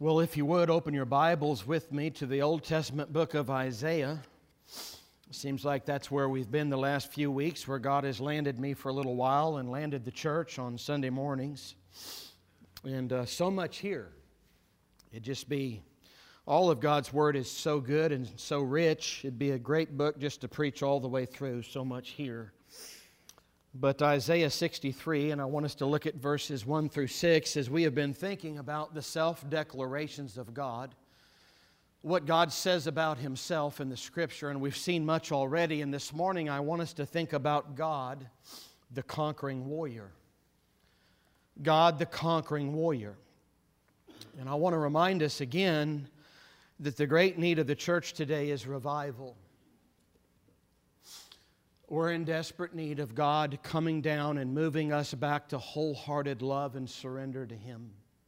Well, if you would, open your Bibles with me to the Old Testament book of Isaiah. Seems like that's where we've been the last few weeks, where God has landed me for a little while and landed the church on Sunday mornings. And so much here. It'd just be, all of God's Word is so good and so rich. It'd be a great book just to preach all the way through, so much here. But Isaiah 63, and I want us to look at verses 1 through 6 as we have been thinking about the self-declarations of God, what God says about Himself in the Scripture, and we've seen much already. And this morning I want us to think about God, the conquering warrior. God, the conquering warrior. And I want to remind us again that the great need of the church today is revival. We're in desperate need of God coming down and moving us back to wholehearted love and surrender to Him.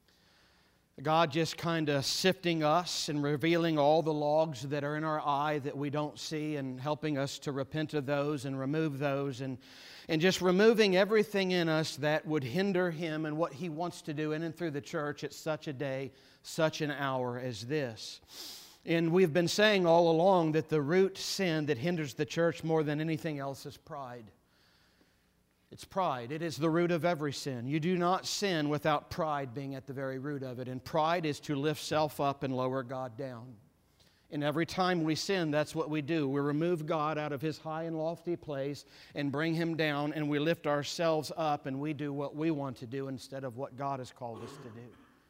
God just kind of sifting us and revealing all the logs that are in our eye that we don't see and helping us to repent of those and remove those and just removing everything in us that would hinder Him and what He wants to do in and through the church at such a day, such an hour as this. And we've been saying all along that the root sin that hinders the church more than anything else is pride. It's pride. It is the root of every sin. You do not sin without pride being at the very root of it. And pride is to lift self up and lower God down. And every time we sin, that's what we do. We remove God out of His high and lofty place and bring Him down, and we lift ourselves up and we do what we want to do instead of what God has called us to do.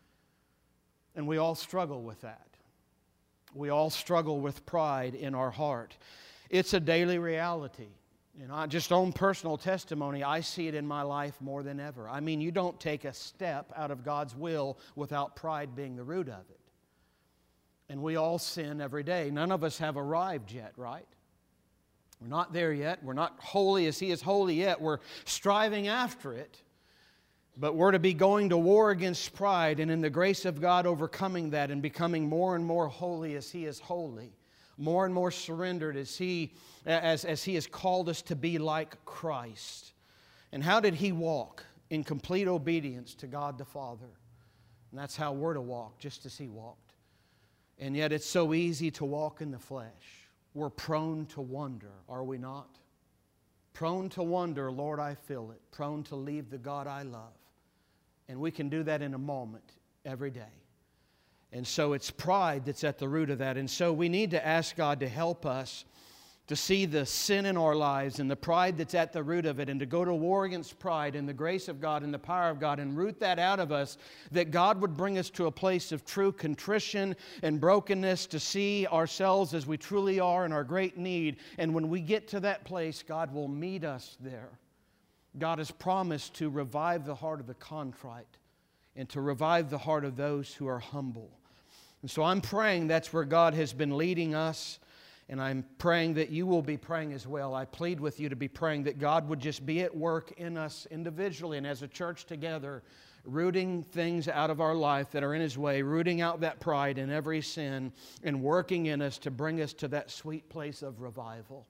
And we all struggle with that. We all struggle with pride in our heart. It's a daily reality. And I just own personal testimony. I see it in my life more than ever. I mean, you don't take a step out of God's will without pride being the root of it. And we all sin every day. None of us have arrived yet, right? We're not there yet. We're not holy as He is holy yet. We're striving after it. But we're to be going to war against pride, and in the grace of God overcoming that and becoming more and more holy as He is holy, more and more surrendered as He has called us to be like Christ. And how did He walk? In complete obedience to God the Father. And that's how we're to walk, just as He walked. And yet it's so easy to walk in the flesh. We're prone to wonder, are we not? Prone to wonder, Lord, I feel it. Prone to leave the God I love. And we can do that in a moment, every day. And so it's pride that's at the root of that. And so we need to ask God to help us to see the sin in our lives and the pride that's at the root of it, and to go to war against pride in the grace of God and the power of God and root that out of us, that God would bring us to a place of true contrition and brokenness, to see ourselves as we truly are in our great need. And when we get to that place, God will meet us there. God has promised to revive the heart of the contrite and to revive the heart of those who are humble. And so I'm praying that's where God has been leading us, and I'm praying that you will be praying as well. I plead with you to be praying that God would just be at work in us individually and as a church together, rooting things out of our life that are in His way, rooting out that pride and every sin, and working in us to bring us to that sweet place of revival.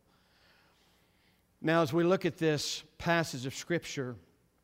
Now, as we look at this passage of Scripture,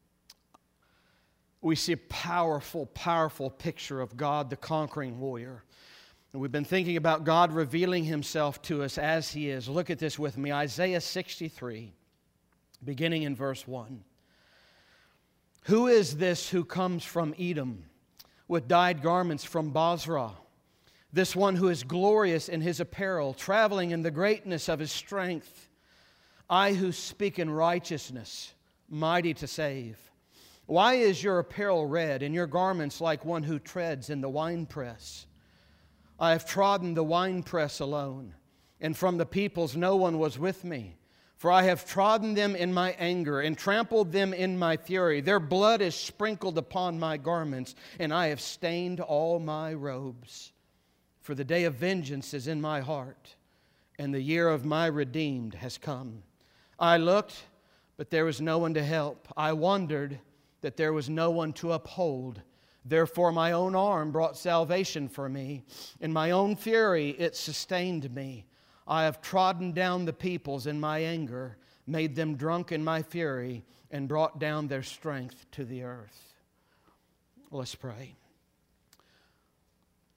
we see a powerful, powerful picture of God, the conquering warrior. And we've been thinking about God revealing Himself to us as He is. Look at this with me, Isaiah 63, beginning in verse 1. Who is this who comes from Edom with dyed garments from Bozrah? This one who is glorious in his apparel, traveling in the greatness of his strength. I who speak in righteousness, mighty to save. Why is your apparel red and your garments like one who treads in the winepress? I have trodden the winepress alone, and from the peoples no one was with me. For I have trodden them in my anger and trampled them in my fury. Their blood is sprinkled upon my garments, and I have stained all my robes. For the day of vengeance is in my heart, and the year of my redeemed has come. I looked, but there was no one to help. I wondered that there was no one to uphold. Therefore my own arm brought salvation for me. In my own fury it sustained me. I have trodden down the peoples in my anger, made them drunk in my fury, and brought down their strength to the earth. Let's pray.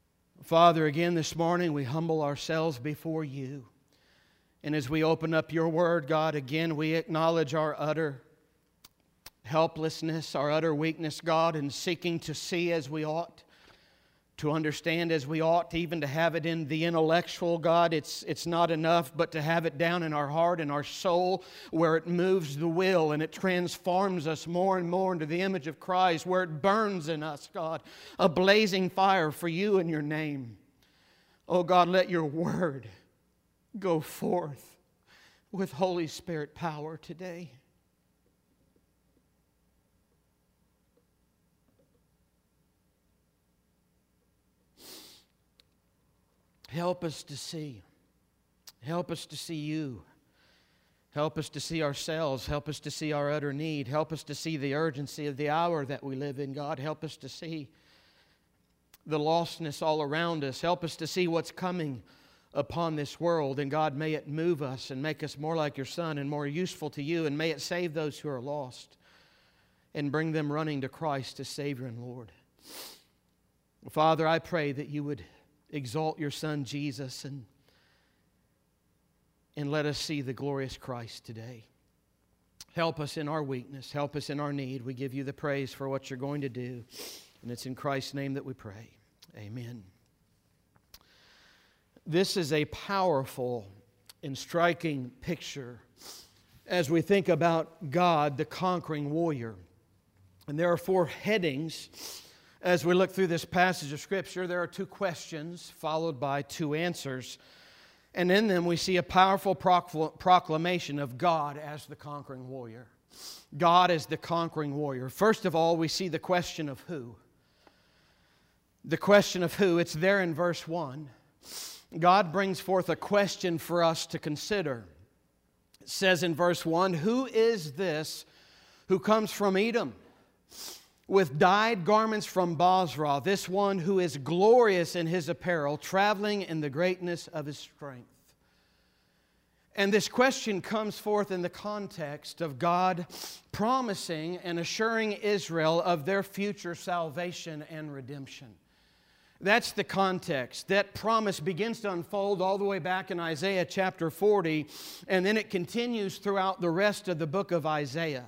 Father, again this morning we humble ourselves before You. And as we open up Your Word, God, again we acknowledge our utter helplessness, our utter weakness, God, in seeking to see as we ought, to understand as we ought, even to have it in the intellectual, God. It's not enough, but to have it down in our heart and our soul, where it moves the will and it transforms us more and more into the image of Christ, where it burns in us, God, a blazing fire for You and Your name. Oh God, let Your Word go forth with Holy Spirit power today. Help us to see. Help us to see You. Help us to see ourselves. Help us to see our utter need. Help us to see the urgency of the hour that we live in, God. Help us to see the lostness all around us. Help us to see what's coming upon this world. And God, may it move us and make us more like Your Son and more useful to You. And may it save those who are lost and bring them running to Christ as Savior and Lord. Father, I pray that You would exalt Your Son Jesus and let us see the glorious Christ today. Help us in our weakness. Help us in our need. We give You the praise for what You're going to do. And it's in Christ's name that we pray. Amen. This is a powerful and striking picture as we think about God, the conquering warrior. And there are 4 headings. As we look through this passage of Scripture, there are 2 questions followed by 2 answers. And in them we see a powerful proclamation of God as the conquering warrior. God as the conquering warrior. First of all, we see the question of who. The question of who. It's there in verse 1. God brings forth a question for us to consider. It says in verse 1, "Who is this who comes from Edom with dyed garments from Bozrah, this one who is glorious in his apparel, traveling in the greatness of his strength?" And this question comes forth in the context of God promising and assuring Israel of their future salvation and redemption. That's the context. That promise begins to unfold all the way back in Isaiah chapter 40, and then it continues throughout the rest of the book of Isaiah.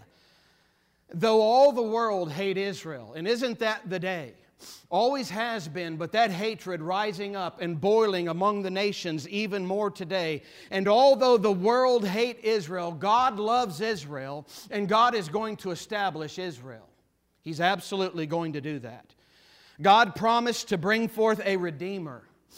Though all the world hate Israel, and isn't that the day? Always has been, but that hatred rising up and boiling among the nations even more today. And although the world hate Israel, God loves Israel, and God is going to establish Israel. He's absolutely going to do that. God promised to bring forth a Redeemer.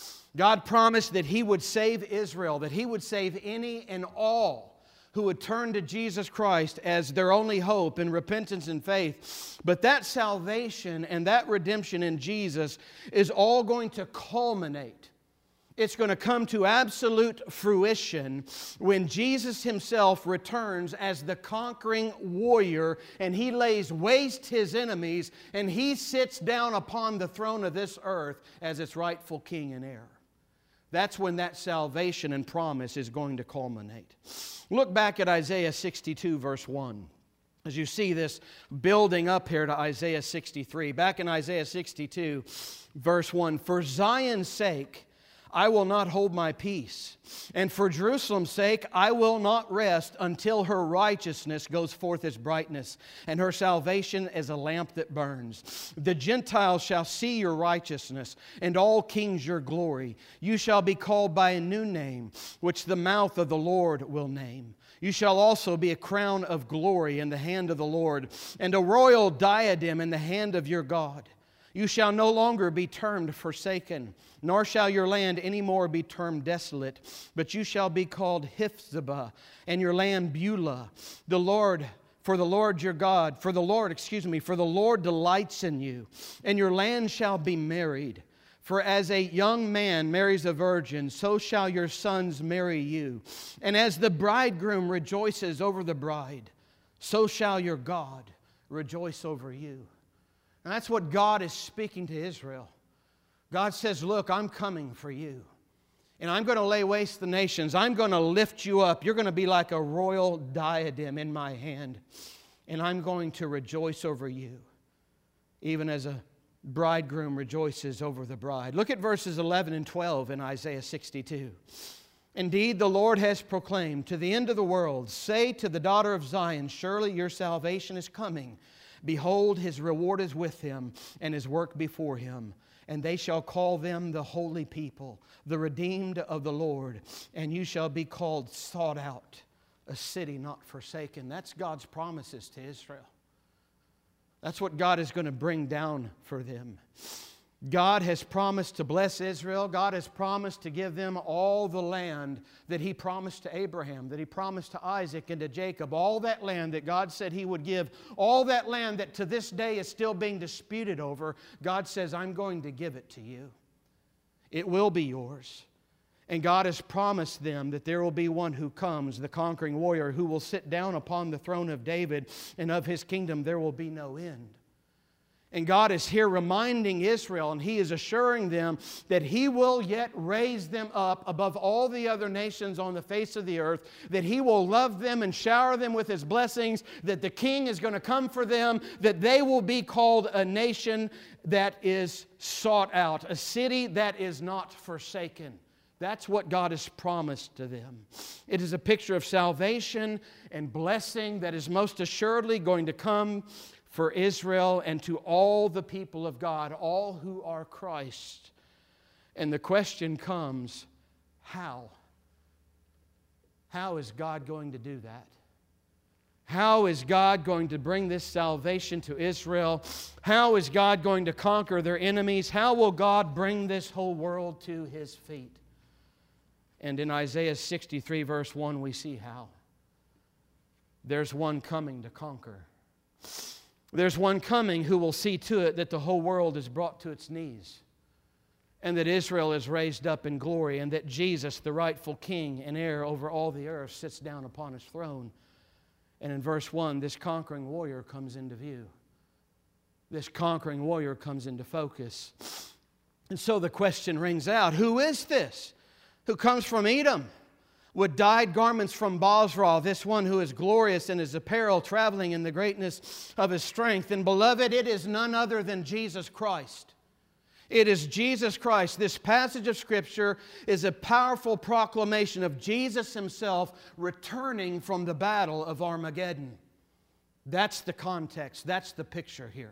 God promised that He would save Israel, that He would save any and all who would turn to Jesus Christ as their only hope in repentance and faith. But that salvation and that redemption in Jesus is all going to culminate. It's going to come to absolute fruition when Jesus Himself returns as the conquering warrior, and He lays waste His enemies, and He sits down upon the throne of this earth as its rightful king and heir. That's when that salvation and promise is going to culminate. Look back at Isaiah 62, verse 1. As you see this building up here to Isaiah 63. Back in Isaiah 62, verse 1. "For Zion's sake I will not hold my peace, and for Jerusalem's sake I will not rest until her righteousness goes forth as brightness, and her salvation as a lamp that burns. The Gentiles shall see your righteousness, and all kings your glory. You shall be called by a new name, which the mouth of the Lord will name. You shall also be a crown of glory in the hand of the Lord, and a royal diadem in the hand of your God. You shall no longer be termed forsaken, nor shall your land any more be termed desolate, but you shall be called Hephzibah, and your land Beulah. The Lord delights in you, and your land shall be married. For as a young man marries a virgin, so shall your sons marry you. And as the bridegroom rejoices over the bride, so shall your God rejoice over you." And that's what God is speaking to Israel. God says, look, I'm coming for you. And I'm going to lay waste the nations. I'm going to lift you up. You're going to be like a royal diadem in my hand. And I'm going to rejoice over you, even as a bridegroom rejoices over the bride. Look at verses 11 and 12 in Isaiah 62. Indeed, the Lord has proclaimed to the end of the world, say to the daughter of Zion, surely your salvation is coming. Behold, His reward is with Him, and His work before Him. And they shall call them the holy people, the redeemed of the Lord. And you shall be called sought out, a city not forsaken. That's God's promises to Israel. That's what God is going to bring down for them. God has promised to bless Israel. God has promised to give them all the land that He promised to Abraham, that He promised to Isaac and to Jacob. All that land that God said He would give, all that land that to this day is still being disputed over, God says, I'm going to give it to you. It will be yours. And God has promised them that there will be one who comes, the conquering warrior, who will sit down upon the throne of David, and of His kingdom there will be no end. And God is here reminding Israel, and He is assuring them that He will yet raise them up above all the other nations on the face of the earth, that He will love them and shower them with His blessings, that the King is going to come for them, that they will be called a nation that is sought out, a city that is not forsaken. That's what God has promised to them. It is a picture of salvation and blessing that is most assuredly going to come for Israel and to all the people of God, all who are Christ. And the question comes, how? How is God going to do that? How is God going to bring this salvation to Israel? How is God going to conquer their enemies? How will God bring this whole world to His feet? And in Isaiah 63 verse 1 we see how. There's one coming to conquer. There's one coming who will see to it that the whole world is brought to its knees, and that Israel is raised up in glory, and that Jesus, the rightful King and heir over all the earth, sits down upon His throne. And in verse 1, this conquering warrior comes into view. This conquering warrior comes into focus. And so the question rings out, who is this who comes from Edom with dyed garments from Bozrah, this one who is glorious in His apparel, traveling in the greatness of His strength? And beloved, it is none other than Jesus Christ. It is Jesus Christ. This passage of Scripture is a powerful proclamation of Jesus Himself returning from the battle of Armageddon. That's the context. That's the picture here.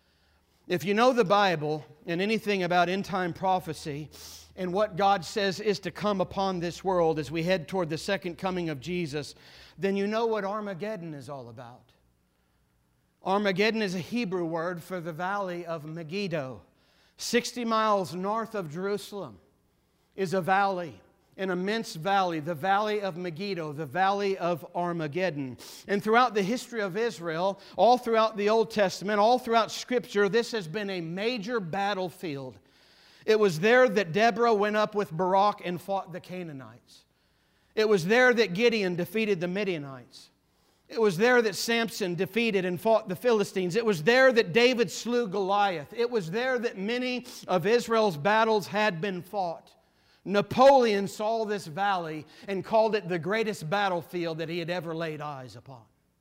If you know the Bible and anything about end-time prophecy and what God says is to come upon this world as we head toward the second coming of Jesus, then you know what Armageddon is all about. Armageddon is a Hebrew word for the valley of Megiddo. 60 miles north of Jerusalem is a valley, an immense valley, the valley of Megiddo, the valley of Armageddon. And throughout the history of Israel, all throughout the Old Testament, all throughout Scripture, this has been a major battlefield. It was there that Deborah went up with Barak and fought the Canaanites. It was there that Gideon defeated the Midianites. It was there that Samson defeated and fought the Philistines. It was there that David slew Goliath. It was there that many of Israel's battles had been fought. Napoleon saw this valley and called it the greatest battlefield that he had ever laid eyes upon.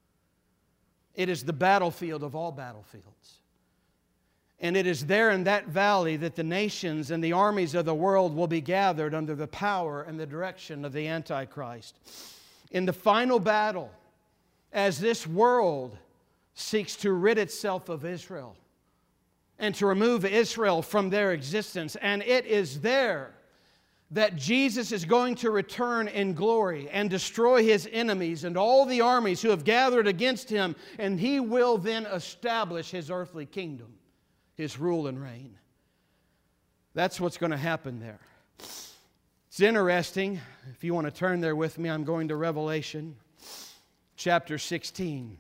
It is the battlefield of all battlefields. And it is there in that valley that the nations and the armies of the world will be gathered under the power and the direction of the Antichrist. In the final battle, as this world seeks to rid itself of Israel and to remove Israel from their existence, and it is there that Jesus is going to return in glory and destroy His enemies and all the armies who have gathered against Him, and He will then establish His earthly kingdom, His rule and reign. That's what's going to happen there. It's interesting. If you want to turn there with me, I'm going to Revelation chapter 16.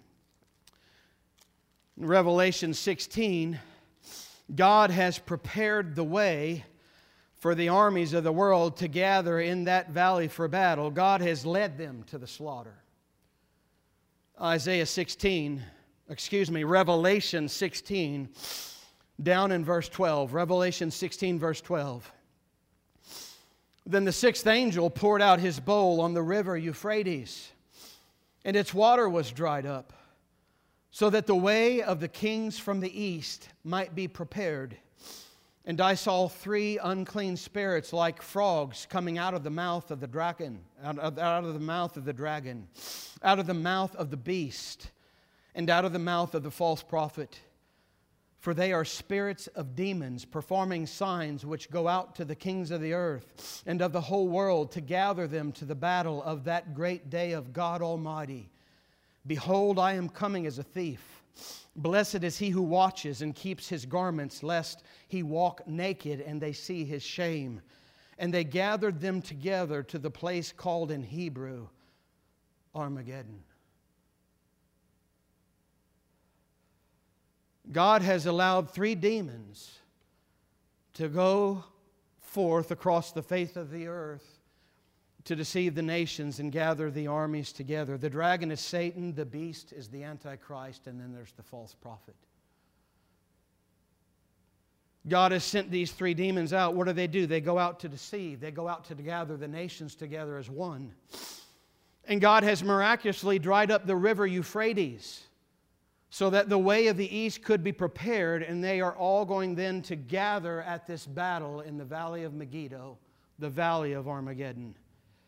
In Revelation 16, God has prepared the way for the armies of the world to gather in that valley for battle. God has led them to the slaughter. Revelation 16, down in verse 12. Revelation 16, verse 12. Then the sixth angel poured out his bowl on the river Euphrates, and its water was dried up. so that the way of the kings from the east might be prepared. And I saw 3 unclean spirits like frogs coming out of the mouth of the dragon, out of the mouth of the dragon, out of the mouth of the beast, and out of the mouth of the false prophet. For they are spirits of demons, performing signs which go out to the kings of the earth and of the whole world to gather them to the battle of that great day of God Almighty. Behold, I am coming as a thief. Blessed is he who watches and keeps his garments, lest he walk naked and they see his shame. And they gathered them together to the place called in Hebrew Armageddon. God has allowed 3 demons to go forth across the face of the earth to deceive the nations and gather the armies together. The dragon is Satan, the beast is the Antichrist, and then there's the false prophet. God has sent these 3 demons out. What do? They go out to deceive. They go out to gather the nations together as one. And God has miraculously dried up the river Euphrates so that the way of the east could be prepared, and they are all going then to gather at this battle in the valley of Megiddo, the valley of Armageddon.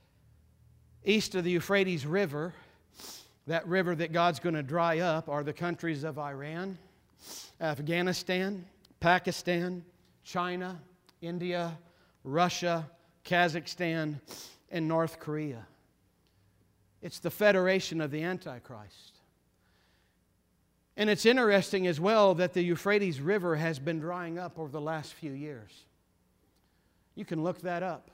East of the Euphrates River, that river that God's going to dry up, are the countries of Iran, Afghanistan, Pakistan, China, India, Russia, Kazakhstan, and North Korea. It's the federation of the Antichrist. And it's interesting as well that the Euphrates River has been drying up over the last few years. You can look that up.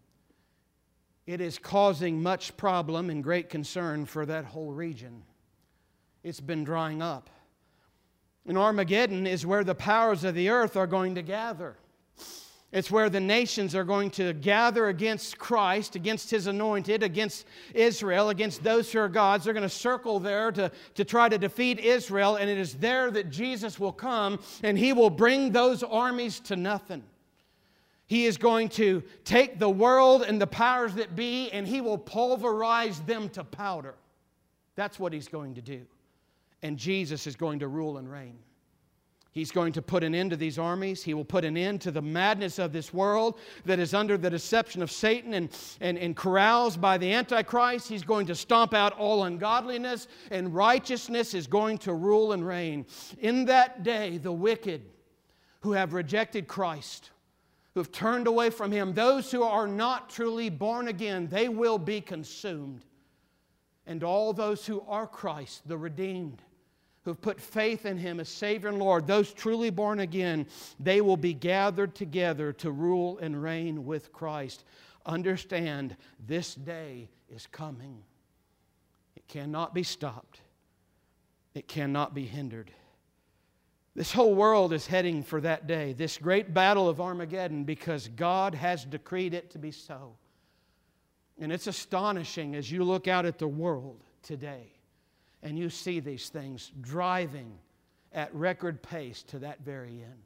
It is causing much problem and great concern for that whole region. It's been drying up. And Armageddon is where the powers of the earth are going to gather. It's where the nations are going to gather against Christ, against His anointed, against Israel, against those who are God's. They're going to circle there to try to defeat Israel, and it is there that Jesus will come, and He will bring those armies to nothing. He is going to take the world and the powers that be, and He will pulverize them to powder. That's what He's going to do. And Jesus is going to rule and reign. He's going to put an end to these armies. He will put an end to the madness of this world that is under the deception of Satan and caroused by the Antichrist. He's going to stomp out all ungodliness, and righteousness is going to rule and reign. In that day, the wicked who have rejected Christ, who have turned away from Him, those who are not truly born again, they will be consumed. And all those who are Christ, the redeemed, who have put faith in Him as Savior and Lord, those truly born again, they will be gathered together to rule and reign with Christ. Understand, this day is coming. It cannot be stopped. It cannot be hindered. This whole world is heading for that day, this great battle of Armageddon, because God has decreed it to be so. And it's astonishing as you look out at the world today and you see these things driving at record pace to that very end.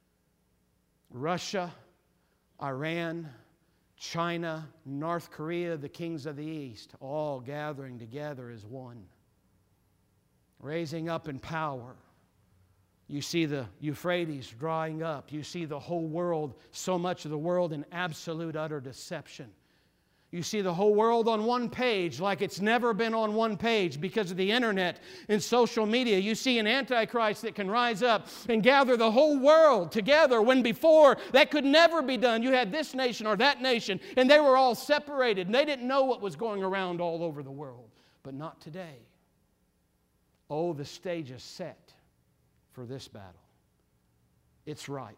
Russia, Iran, China, North Korea, the kings of the East, all gathering together as one, raising up in power. You see the Euphrates drying up. You see the whole world, so much of the world in absolute, utter deception. You see the whole world on one page like it's never been on one page because of the internet and social media. You see an Antichrist that can rise up and gather the whole world together when before that could never be done. You had this nation or that nation, and they were all separated, and they didn't know what was going around all over the world. But not today. Oh, the stage is set for this battle. It's ripe.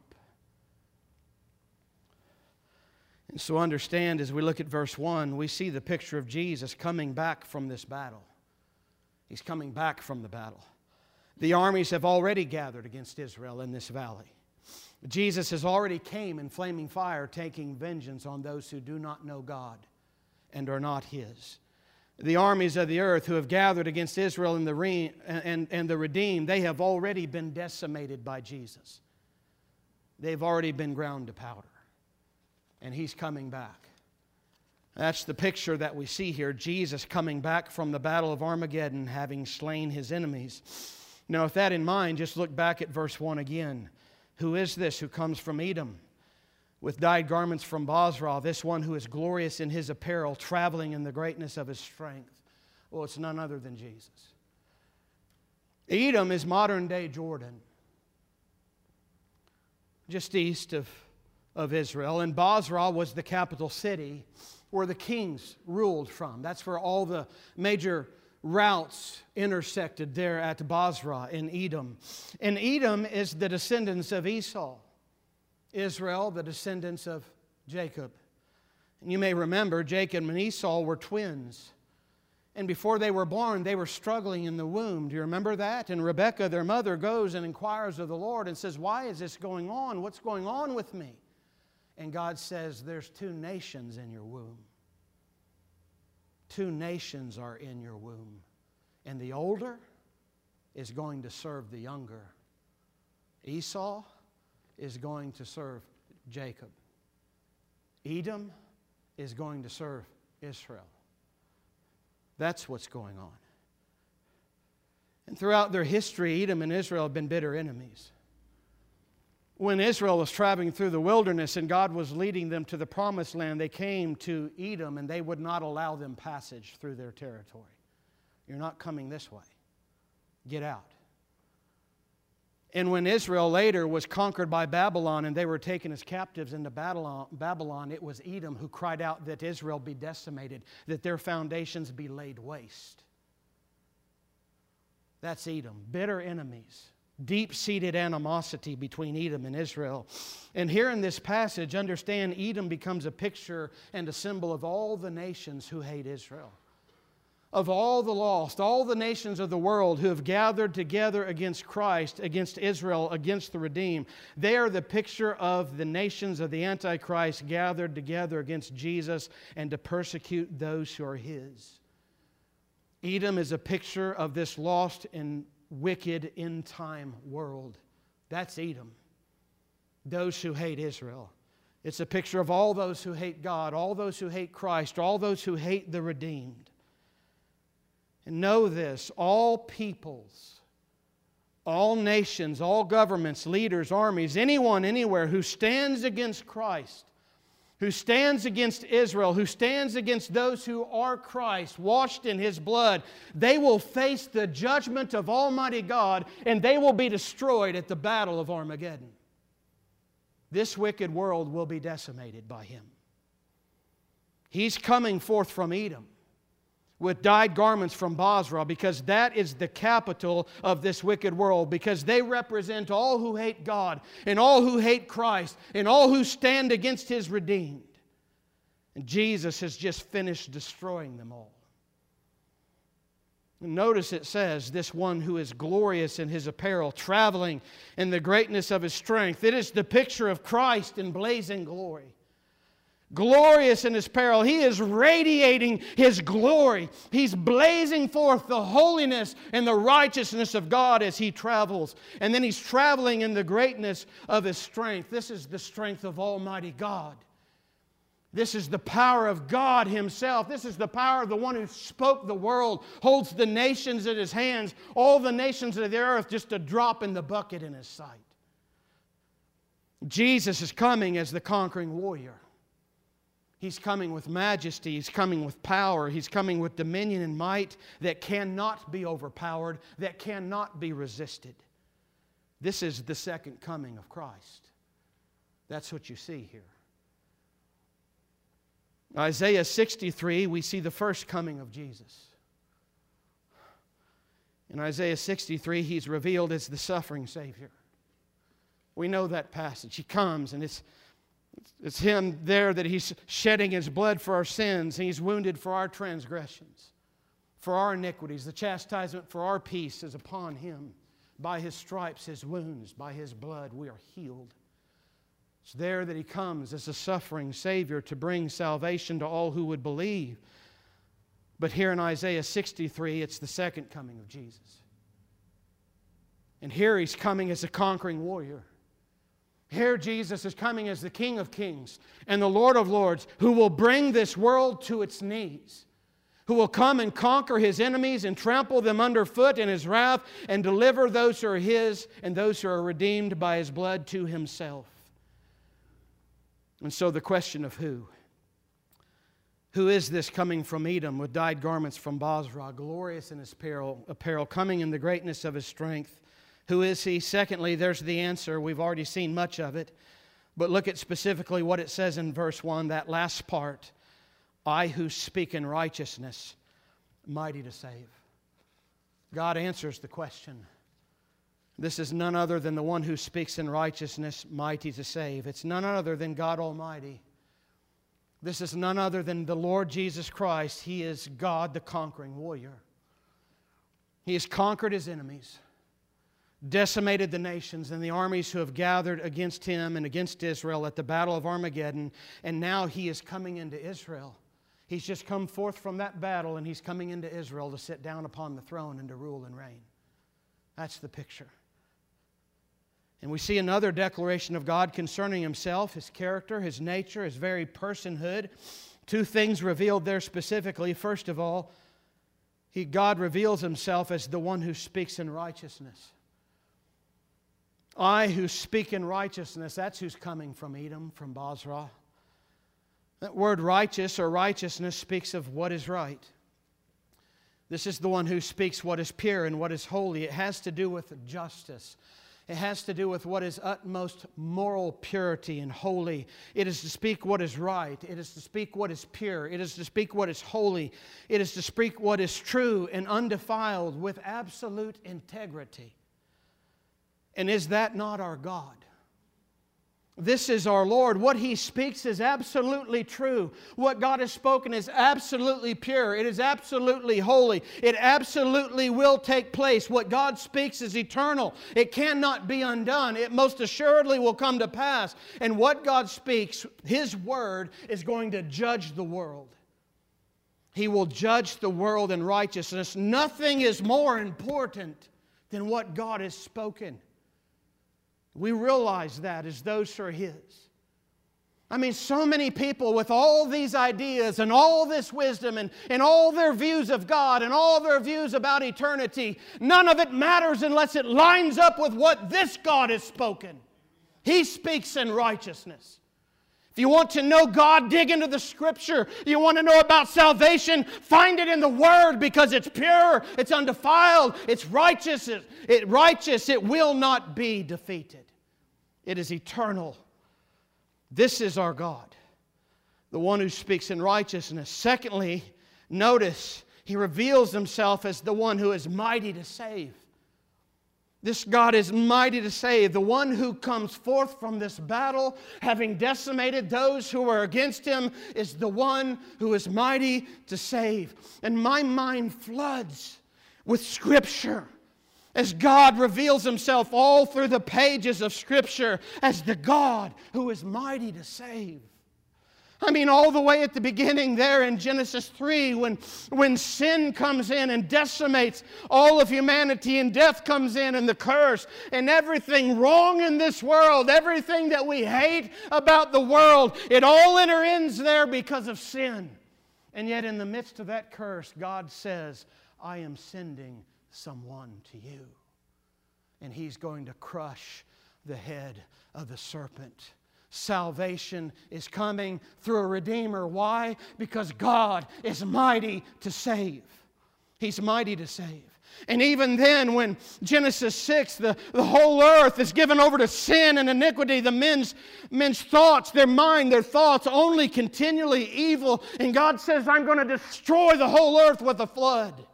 And so understand, as we look at verse 1, we see the picture of Jesus coming back from this battle. He's coming back from the battle. The armies have already gathered against Israel in this valley. Jesus has already came in flaming fire, taking vengeance on those who do not know God and are not His. The armies of the earth who have gathered against Israel and the redeemed, they have already been decimated by Jesus. They've already been ground to powder. And He's coming back. That's the picture that we see here. Jesus coming back from the battle of Armageddon, having slain His enemies. Now, with that in mind, just look back at verse 1 again. Who is this who comes from Edom with dyed garments from Bozrah, this one who is glorious in his apparel, traveling in the greatness of his strength? Well, it's none other than Jesus. Edom is modern-day Jordan, just east of Israel. And Bozrah was the capital city where the kings ruled from. That's where all the major routes intersected there at Bozrah in Edom. And Edom is the descendants of Esau. Israel, the descendants of Jacob. And you may remember Jacob and Esau were twins. And before they were born, they were struggling in the womb. Do you remember that? And Rebekah, their mother, goes and inquires of the Lord and says, "Why is this going on? What's going on with me?" And God says, "There's two nations in your womb. Two nations are in your womb. And the older is going to serve the younger. Esau is going to serve Jacob. Edom is going to serve Israel." That's what's going on. And throughout their history, Edom and Israel have been bitter enemies. When Israel was traveling through the wilderness and God was leading them to the promised land, they came to Edom and they would not allow them passage through their territory. "You're not coming this way. Get out." And when Israel later was conquered by Babylon and they were taken as captives into Babylon, it was Edom who cried out that Israel be decimated, that their foundations be laid waste. That's Edom. Bitter enemies. Deep-seated animosity between Edom and Israel. And here in this passage, understand Edom becomes a picture and a symbol of all the nations who hate Israel. Of all the lost, all the nations of the world who have gathered together against Christ, against Israel, against the redeemed. They are the picture of the nations of the Antichrist gathered together against Jesus and to persecute those who are His. Edom is a picture of this lost and wicked end-time world. That's Edom. Those who hate Israel. It's a picture of all those who hate God, all those who hate Christ, all those who hate the redeemed. And know this, all peoples, all nations, all governments, leaders, armies, anyone, anywhere who stands against Christ, who stands against Israel, who stands against those who are Christ, washed in His blood, they will face the judgment of Almighty God and they will be destroyed at the battle of Armageddon. This wicked world will be decimated by Him. He's coming forth from Edom with dyed garments from Bozrah, because that is the capital of this wicked world, because they represent all who hate God and all who hate Christ and all who stand against His redeemed. And Jesus has just finished destroying them all. And notice it says, this one who is glorious in His apparel, traveling in the greatness of His strength. It is the picture of Christ in blazing glory. Glorious in His apparel. He is radiating His glory. He's blazing forth the holiness and the righteousness of God as He travels. And then He's traveling in the greatness of His strength. This is the strength of Almighty God. This is the power of God Himself. This is the power of the one who spoke the world, holds the nations in His hands, all the nations of the earth, just a drop in the bucket in His sight. Jesus is coming as the conquering warrior. He's coming with majesty. He's coming with power. He's coming with dominion and might that cannot be overpowered, that cannot be resisted. This is the second coming of Christ. That's what you see here. Isaiah 63, we see the first coming of Jesus. In Isaiah 63, He's revealed as the suffering Savior. We know that passage. He comes and it's Him there that He's shedding His blood for our sins. He's wounded for our transgressions, for our iniquities. The chastisement for our peace is upon Him. By His stripes, His wounds, by His blood, we are healed. It's there that He comes as a suffering Savior to bring salvation to all who would believe. But here in Isaiah 63, it's the second coming of Jesus. And here He's coming as a conquering warrior. Here Jesus is coming as the King of Kings and the Lord of Lords, who will bring this world to its knees, who will come and conquer His enemies and trample them underfoot in His wrath and deliver those who are His and those who are redeemed by His blood to Himself. And so the question of who? Who is this coming from Edom with dyed garments from Bozrah, glorious in His apparel, coming in the greatness of His strength? Who is He? Secondly, there's the answer. We've already seen much of it. But look at specifically what it says in verse 1, that last part. I who speak in righteousness, mighty to save. God answers the question. This is none other than the one who speaks in righteousness, mighty to save. It's none other than God Almighty. This is none other than the Lord Jesus Christ. He is God, the conquering warrior. He has conquered His enemies, decimated the nations and the armies who have gathered against Him and against Israel at the battle of Armageddon, and now He is coming into Israel. He's just come forth from that battle, and He's coming into Israel to sit down upon the throne and to rule and reign. That's the picture. And we see another declaration of God concerning Himself, His character, His nature, His very personhood. Two things revealed there specifically. First of all, God reveals Himself as the one who speaks in righteousness. I who speak in righteousness, that's who's coming from Edom, from Bozrah. That word righteous or righteousness speaks of what is right. This is the one who speaks what is pure and what is holy. It has to do with justice. It has to do with what is utmost moral purity and holy. It is to speak what is right. It is to speak what is pure. It is to speak what is holy. It is to speak what is true and undefiled with absolute integrity. And is that not our God? This is our Lord. What He speaks is absolutely true. What God has spoken is absolutely pure. It is absolutely holy. It absolutely will take place. What God speaks is eternal. It cannot be undone. It most assuredly will come to pass. And what God speaks, His Word, is going to judge the world. He will judge the world in righteousness. Nothing is more important than what God has spoken. We realize that as those who are His. I mean, so many people with all these ideas and all this wisdom and all their views of God and all their views about eternity, none of it matters unless it lines up with what this God has spoken. He speaks in righteousness. If you want to know God, dig into the Scripture. You want to know about salvation, find it in the Word because it's pure, it's undefiled, it's righteous. It will not be defeated. It is eternal. This is our God, the one who speaks in righteousness. Secondly, notice He reveals Himself as the one who is mighty to save. This God is mighty to save, the one who comes forth from this battle, having decimated those who are against Him, is the one who is mighty to save. And my mind floods with Scripture as God reveals Himself all through the pages of Scripture as the God who is mighty to save. I mean, all the way at the beginning there in Genesis 3, when sin comes in and decimates all of humanity, and death comes in and the curse, and everything wrong in this world, everything that we hate about the world, it all ends there because of sin. And yet in the midst of that curse, God says, I am sending someone to you. And He's going to crush the head of the serpent. Salvation is coming through a Redeemer. Why? Because God is mighty to save. He's mighty to save. And even then, when Genesis 6, the whole earth is given over to sin and iniquity, the men's thoughts, their mind, their thoughts, only continually evil. And God says, I'm going to destroy the whole earth with a flood.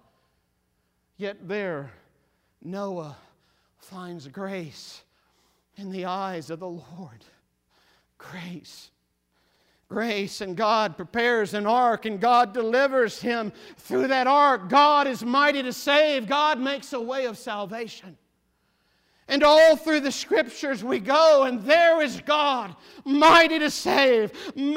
Yet there, Noah finds grace in the eyes of the Lord. Grace. Grace, and God prepares an ark, and God delivers him through that ark. God is mighty to save. God makes a way of salvation. And all through the Scriptures we go, and there is God, mighty to save,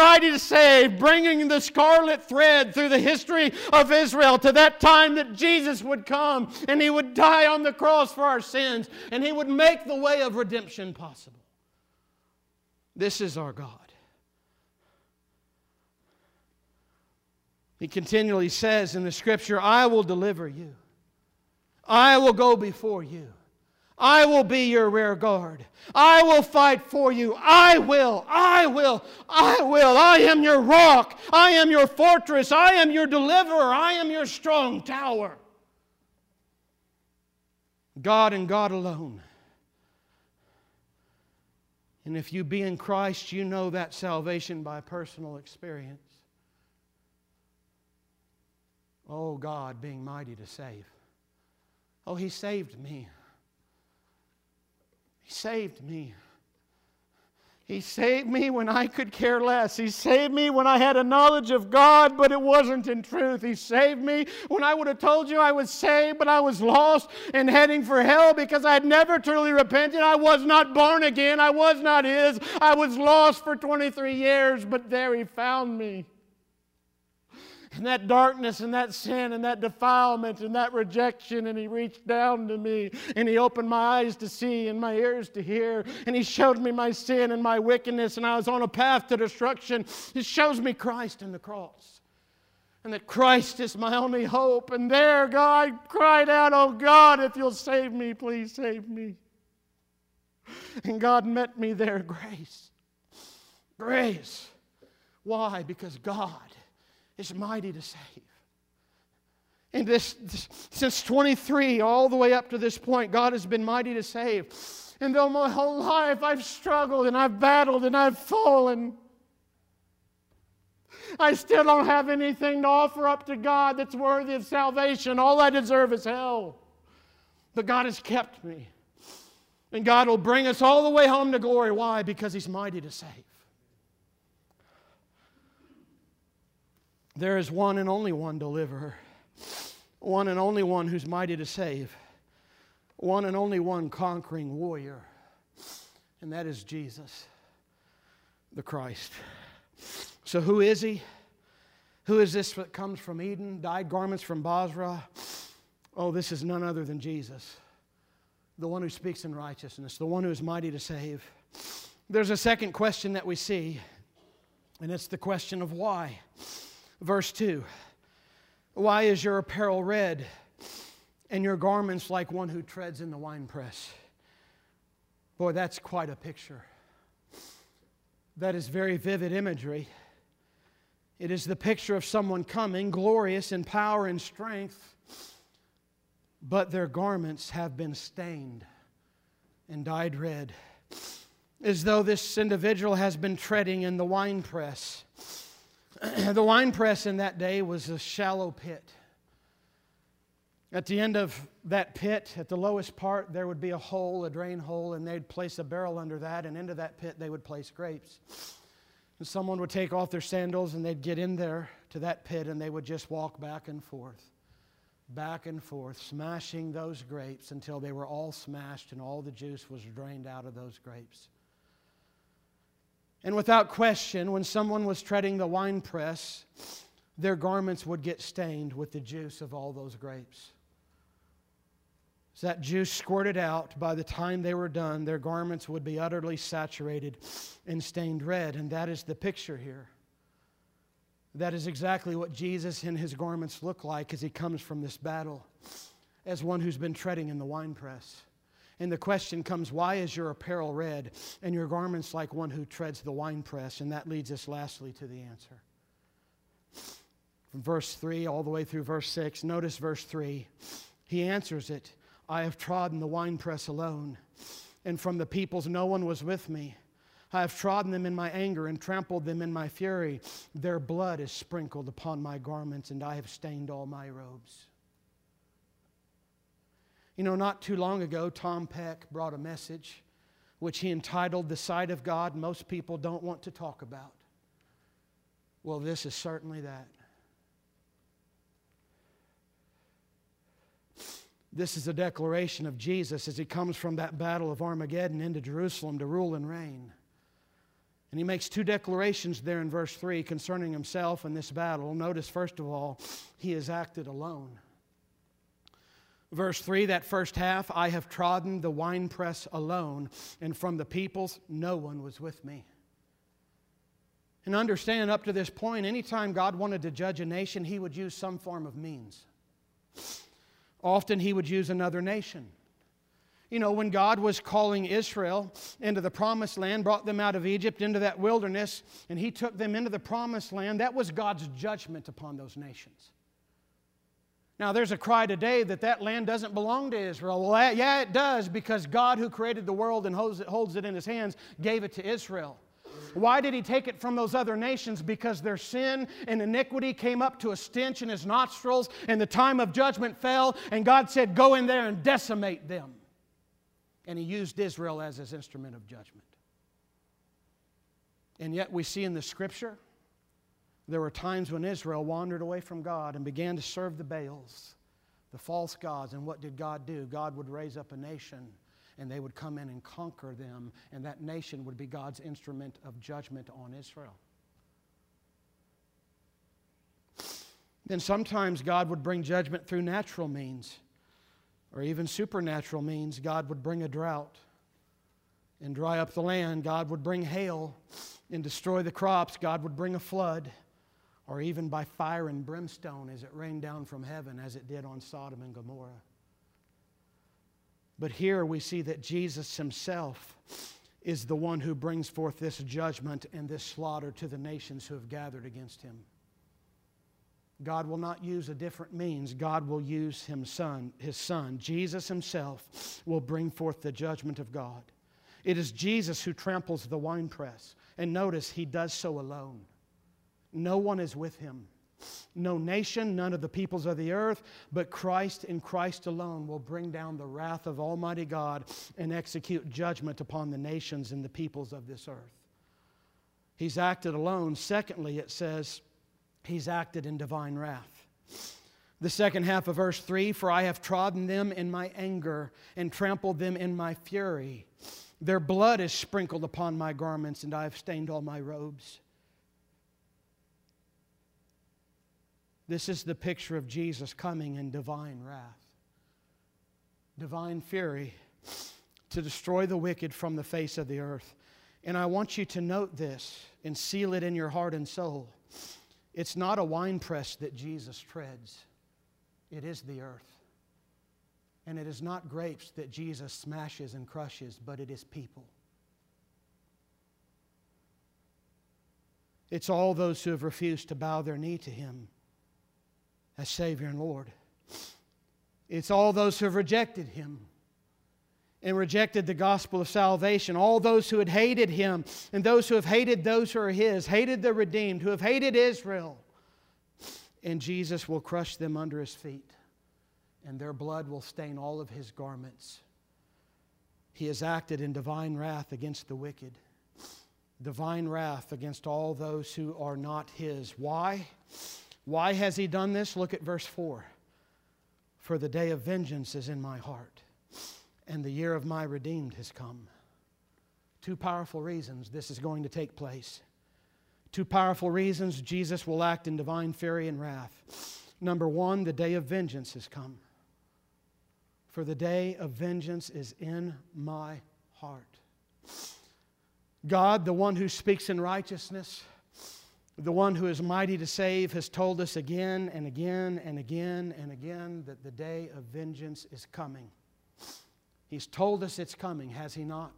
bringing the scarlet thread through the history of Israel to that time that Jesus would come, and He would die on the cross for our sins, and He would make the way of redemption possible. This is our God. He continually says in the Scripture, I will deliver you. I will go before you. I will be your rear guard. I will fight for you. I will. I am your rock. I am your fortress. I am your deliverer. I am your strong tower. God and God alone. And if you be in Christ, you know that salvation by personal experience. Oh, God being mighty to save. Oh, He saved me. He saved me. He saved me when I could care less. He saved me when I had a knowledge of God, but it wasn't in truth. He saved me when I would have told you I was saved, but I was lost and heading for hell because I had never truly repented. I was not born again. I was not His. I was lost for 23 years, but there He found me. And that darkness and that sin and that defilement and that rejection, and He reached down to me and He opened my eyes to see and my ears to hear, and He showed me my sin and my wickedness, and I was on a path to destruction. He shows me Christ and the cross, and that Christ is my only hope. And there God cried out, oh God, if You'll save me, please save me. And God met me there. Grace. Grace. Why? Because God is mighty to save. And since 23 all the way up to this point, God has been mighty to save. And though my whole life I've struggled and I've battled and I've fallen, I still don't have anything to offer up to God that's worthy of salvation. All I deserve is hell. But God has kept me. And God will bring us all the way home to glory. Why? Because He's mighty to save. There is one and only one deliverer, one and only one who's mighty to save, one and only one conquering warrior, and that is Jesus, the Christ. So who is He? Who is this that comes from Eden, dyed garments from Basra? Oh, this is none other than Jesus, the one who speaks in righteousness, the one who is mighty to save. There's a second question that we see, and it's the question of why. Verse 2, why is your apparel red and your garments like one who treads in the winepress? Boy, that's quite a picture. That is very vivid imagery. It is the picture of someone coming, glorious in power and strength, but their garments have been stained and dyed red, as though this individual has been treading in the winepress. The winepress in that day was a shallow pit. At the end of that pit, at the lowest part, there would be a hole, a drain hole, and they'd place a barrel under that, and into that pit they would place grapes. And someone would take off their sandals, and they'd get in there to that pit, and they would just walk back and forth, smashing those grapes until they were all smashed and all the juice was drained out of those grapes. And without question, when someone was treading the winepress, their garments would get stained with the juice of all those grapes. As that juice squirted out, by the time they were done, their garments would be utterly saturated and stained red. And that is the picture here. That is exactly what Jesus and His garments look like as He comes from this battle, as one who's been treading in the winepress. And the question comes, why is your apparel red and your garments like one who treads the winepress? And that leads us lastly to the answer. From verse 3 all the way through verse 6, notice verse 3. He answers it, I have trodden the winepress alone, and from the peoples no one was with me. I have trodden them in my anger and trampled them in my fury. Their blood is sprinkled upon my garments, and I have stained all my robes. You know, not too long ago, Tom Peck brought a message which he entitled, The Sight of God Most People Don't Want to Talk About. Well, this is certainly that. This is a declaration of Jesus as He comes from that battle of Armageddon into Jerusalem to rule and reign. And He makes two declarations there in verse 3 concerning Himself and this battle. Notice, first of all, He has acted alone. Verse 3, that first half, I have trodden the winepress alone, and from the peoples no one was with me. And understand, up to this point, anytime God wanted to judge a nation, He would use some form of means. Often He would use another nation. You know, when God was calling Israel into the promised land, brought them out of Egypt into that wilderness, and He took them into the promised land, that was God's judgment upon those nations. Now, there's a cry today that that land doesn't belong to Israel. Well, yeah, it does, because God, who created the world and holds it in His hands, gave it to Israel. Why did He take it from those other nations? Because their sin and iniquity came up to a stench in His nostrils, and the time of judgment fell, and God said, go in there and decimate them. And He used Israel as His instrument of judgment. And yet we see in the Scripture, there were times when Israel wandered away from God and began to serve the Baals, the false gods. And what did God do? God would raise up a nation, and they would come in and conquer them, and that nation would be God's instrument of judgment on Israel. Then sometimes God would bring judgment through natural means, or even supernatural means. God would bring a drought and dry up the land. God would bring hail and destroy the crops. God would bring a flood, or even by fire and brimstone as it rained down from heaven, as it did on Sodom and Gomorrah. But here we see that Jesus Himself is the one who brings forth this judgment and this slaughter to the nations who have gathered against Him. God will not use a different means. God will use His Son. Jesus Himself will bring forth the judgment of God. It is Jesus who tramples the winepress. And notice, He does so alone. No one is with Him. No nation, none of the peoples of the earth, but Christ and Christ alone will bring down the wrath of Almighty God and execute judgment upon the nations and the peoples of this earth. He's acted alone. Secondly, it says, He's acted in divine wrath. The second half of verse 3, for I have trodden them in my anger and trampled them in my fury. Their blood is sprinkled upon my garments, and I have stained all my robes. This is the picture of Jesus coming in divine wrath, divine fury, to destroy the wicked from the face of the earth. And I want you to note this and seal it in your heart and soul. It's not a winepress that Jesus treads. It is the earth. And it is not grapes that Jesus smashes and crushes, but it is people. It's all those who have refused to bow their knee to Him as Savior and Lord. It's all those who have rejected Him and rejected the gospel of salvation. All those who had hated Him and those who have hated those who are His, hated the redeemed, who have hated Israel. And Jesus will crush them under His feet, and their blood will stain all of His garments. He has acted in divine wrath against the wicked, divine wrath against all those who are not His. Why? Why has He done this? Look at verse 4. For the day of vengeance is in my heart, and the year of my redeemed has come. Two powerful reasons this is going to take place. Two powerful reasons Jesus will act in divine fury and wrath. Number one, the day of vengeance has come. For the day of vengeance is in my heart. God, the one who speaks in righteousness, the one who is mighty to save, has told us again and again and again and again that the day of vengeance is coming. He's told us it's coming, has He not?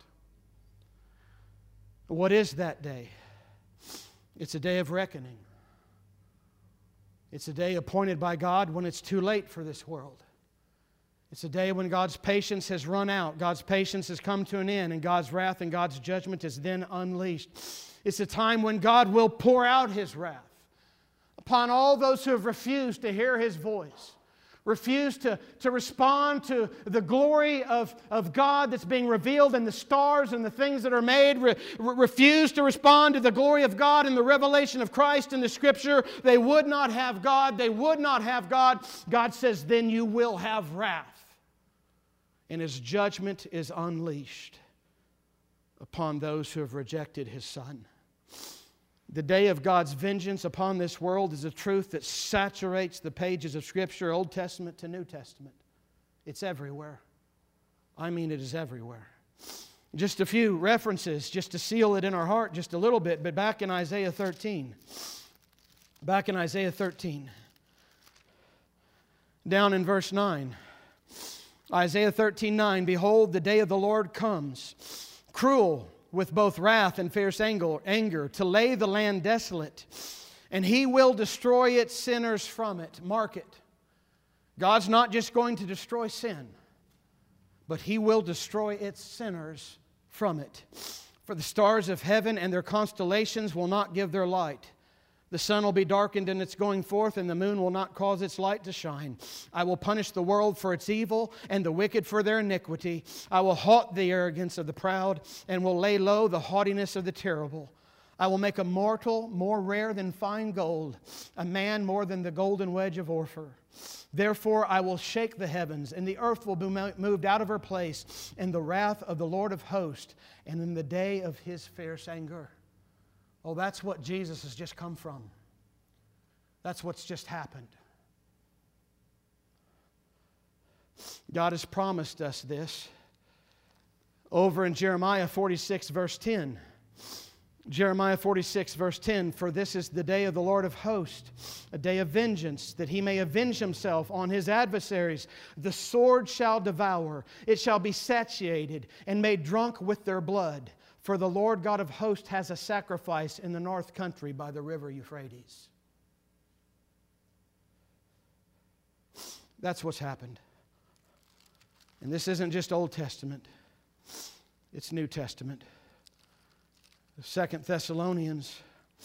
What is that day? It's a day of reckoning. It's a day appointed by God when it's too late for this world. It's a day when God's patience has run out, God's patience has come to an end, and God's wrath and God's judgment is then unleashed. It's a time when God will pour out His wrath upon all those who have refused to hear His voice, refused to respond to the glory of God that's being revealed in the stars and the things that are made, refused to respond to the glory of God and the revelation of Christ in the Scripture. They would not have God. They would not have God. God says, then you will have wrath. And His judgment is unleashed upon those who have rejected His Son. The day of God's vengeance upon this world is a truth that saturates the pages of Scripture, Old Testament to New Testament. It's everywhere. I mean, it is everywhere. Just a few references just to seal it in our heart just a little bit, but back in Isaiah 13. Back in Isaiah 13. Down in verse 9. Isaiah 13:9, Behold, the day of the Lord comes, cruel with both wrath and fierce anger, to lay the land desolate, and He will destroy its sinners from it. Mark it. God's not just going to destroy sin, but He will destroy its sinners from it. For the stars of heaven and their constellations will not give their light. The sun will be darkened in its going forth, and the moon will not cause its light to shine. I will punish the world for its evil, and the wicked for their iniquity. I will halt the arrogance of the proud, and will lay low the haughtiness of the terrible. I will make a mortal more rare than fine gold, a man more than the golden wedge of Ophir. Therefore I will shake the heavens, and the earth will be moved out of her place in the wrath of the Lord of hosts, and in the day of His fierce anger. Oh, that's what Jesus has just come from. That's what's just happened. God has promised us this over in Jeremiah 46, verse 10. Jeremiah 46, verse 10, For this is the day of the Lord of hosts, a day of vengeance, that He may avenge Himself on His adversaries. The sword shall devour, it shall be satiated, and made drunk with their blood. For the Lord God of hosts has a sacrifice in the north country by the river Euphrates. That's what's happened. And this isn't just Old Testament. It's New Testament. 2 Thessalonians.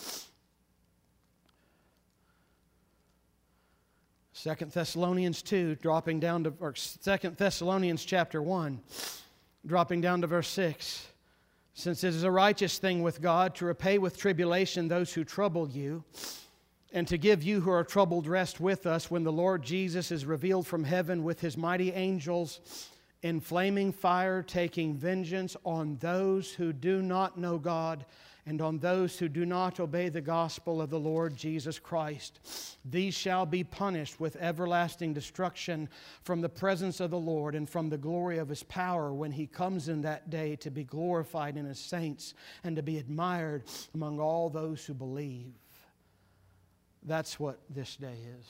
2 Thessalonians 2, dropping down to, or 2 Thessalonians chapter 1, dropping down to verse 6. Since it is a righteous thing with God to repay with tribulation those who trouble you, and to give you who are troubled rest with us when the Lord Jesus is revealed from heaven with His mighty angels in flaming fire, taking vengeance on those who do not know God and on those who do not obey the gospel of the Lord Jesus Christ. These shall be punished with everlasting destruction from the presence of the Lord and from the glory of His power when He comes in that day to be glorified in His saints and to be admired among all those who believe. That's what this day is.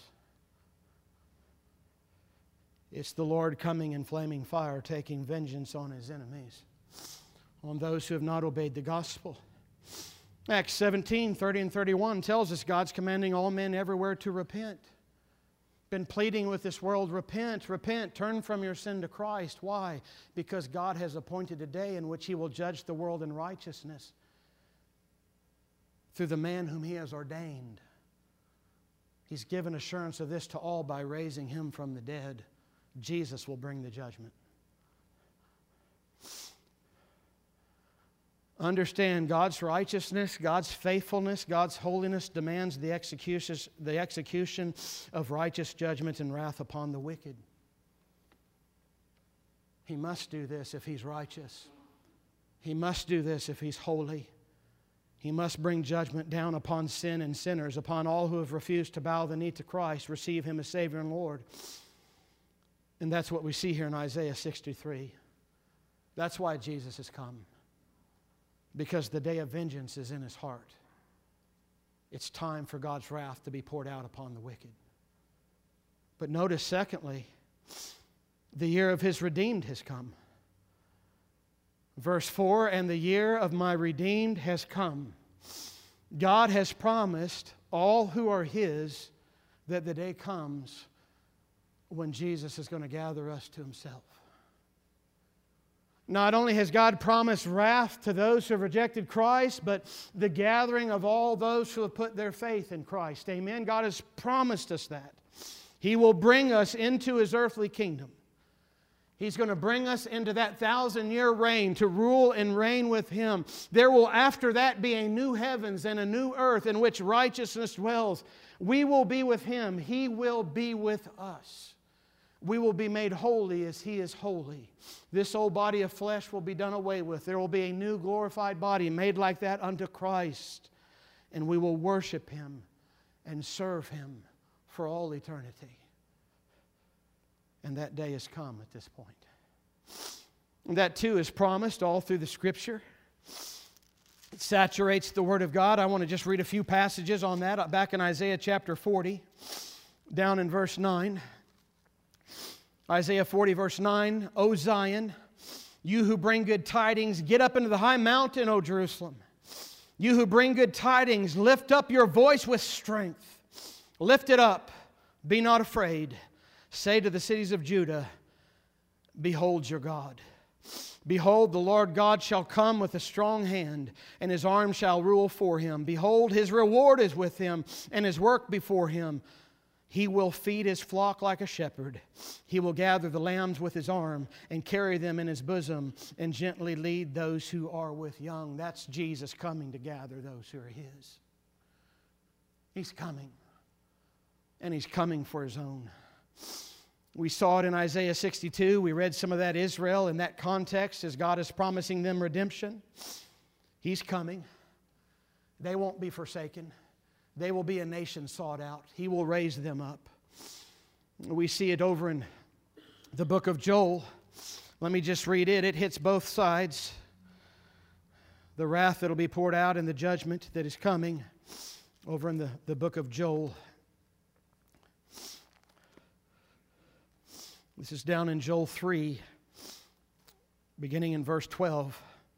It's the Lord coming in flaming fire, taking vengeance on His enemies, on those who have not obeyed the gospel. Acts 17, 30 and 31 tells us God's commanding all men everywhere to repent. Been pleading with this world, repent, repent, turn from your sin to Christ. Why? Because God has appointed a day in which He will judge the world in righteousness through the man whom He has ordained. He's given assurance of this to all by raising Him from the dead. Jesus will bring the judgment. Understand God's righteousness, God's faithfulness, God's holiness demands the execution of righteous judgment and wrath upon the wicked. He must do this if He's righteous. He must do this if He's holy. He must bring judgment down upon sin and sinners, upon all who have refused to bow the knee to Christ, receive Him as Savior and Lord. And that's what we see here in Isaiah 63. That's why Jesus has come. Because the day of vengeance is in His heart. It's time for God's wrath to be poured out upon the wicked. But notice, secondly, the year of His redeemed has come. Verse 4, And the year of my redeemed has come. God has promised all who are His that the day comes when Jesus is going to gather us to Himself. Not only has God promised wrath to those who have rejected Christ, but the gathering of all those who have put their faith in Christ. Amen? God has promised us that. He will bring us into His earthly kingdom. He's going to bring us into that 1,000-year reign to rule and reign with Him. There will after that be a new heavens and a new earth in which righteousness dwells. We will be with Him. He will be with us. We will be made holy as He is holy. This old body of flesh will be done away with. There will be a new glorified body made like that unto Christ. And we will worship Him and serve Him for all eternity. And that day has come at this point. That too is promised all through the Scripture. It saturates the Word of God. I want to just read a few passages on that. Back in Isaiah chapter 40, down in verse 9. Isaiah 40, verse 9, O Zion, you who bring good tidings, get up into the high mountain, O Jerusalem. You who bring good tidings, lift up your voice with strength. Lift it up, be not afraid. Say to the cities of Judah, behold your God. Behold, the Lord God shall come with a strong hand, and His arm shall rule for Him. Behold, His reward is with Him, and His work before Him. He will feed His flock like a shepherd. He will gather the lambs with His arm, and carry them in His bosom, and gently lead those who are with young. That's Jesus coming to gather those who are His. He's coming, and He's coming for His own. We saw it in Isaiah 62. We read some of that Israel in that context as God is promising them redemption. He's coming. They won't be forsaken. They will be a nation sought out. He will raise them up. We see it over in the book of Joel. Let me just read it. It hits both sides. The wrath that will be poured out and the judgment that is coming over in the book of Joel. This is down in Joel 3, beginning in verse 12.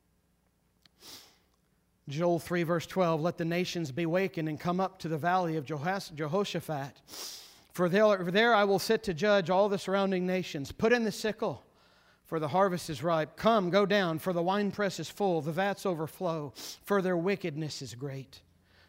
Joel 3, verse 12, let the nations be wakened and come up to the valley of Jehoshaphat. For there I will sit to judge all the surrounding nations. Put in the sickle, for the harvest is ripe. Come, go down, for the winepress is full, the vats overflow, for their wickedness is great.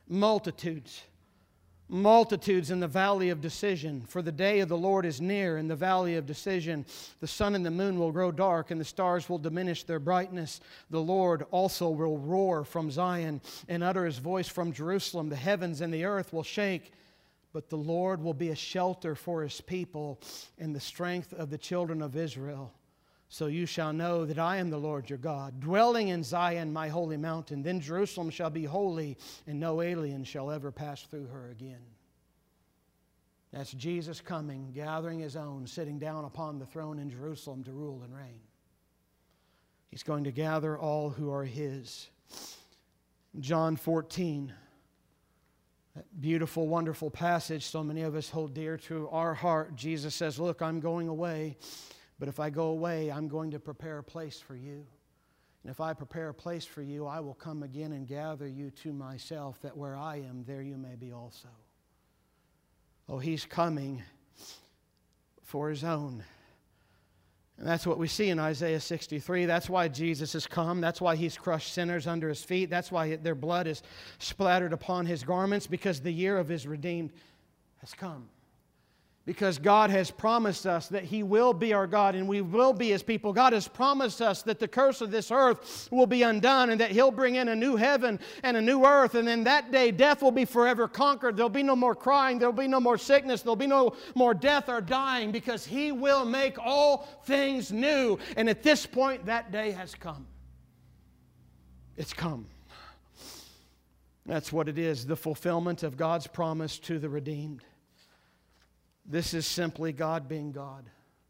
Multitudes in the valley of decision. For the day of the Lord is near in the valley of decision. The sun and the moon will grow dark, and the stars will diminish their brightness. The Lord also will roar from Zion and utter His voice from Jerusalem. The heavens and the earth will shake, but the Lord will be a shelter for His people and the strength of the children of Israel. So you shall know that I am the Lord your God, dwelling in Zion, my holy mountain. Then Jerusalem shall be holy, and no alien shall ever pass through her again. That's Jesus coming, gathering His own, sitting down upon the throne in Jerusalem to rule and reign. He's going to gather all who are His. John 14, that beautiful, wonderful passage so many of us hold dear to our heart. Jesus says, look, I'm going away. But if I go away, I'm going to prepare a place for you. And if I prepare a place for you, I will come again and gather you to myself, that where I am, there you may be also. Oh, He's coming for His own. And that's what we see in Isaiah 63. That's why Jesus has come. That's why He's crushed sinners under His feet. That's why their blood is splattered upon His garments, because the year of His redeemed has come. Because God has promised us that He will be our God and we will be His people. God has promised us that the curse of this earth will be undone and that He'll bring in a new heaven and a new earth. And then that day death will be forever conquered. There'll be no more crying. There'll be no more sickness. There'll be no more death or dying, because He will make all things new. And at this point, that day has come. It's come. That's what it is, the fulfillment of God's promise to the redeemed. This is simply God being God.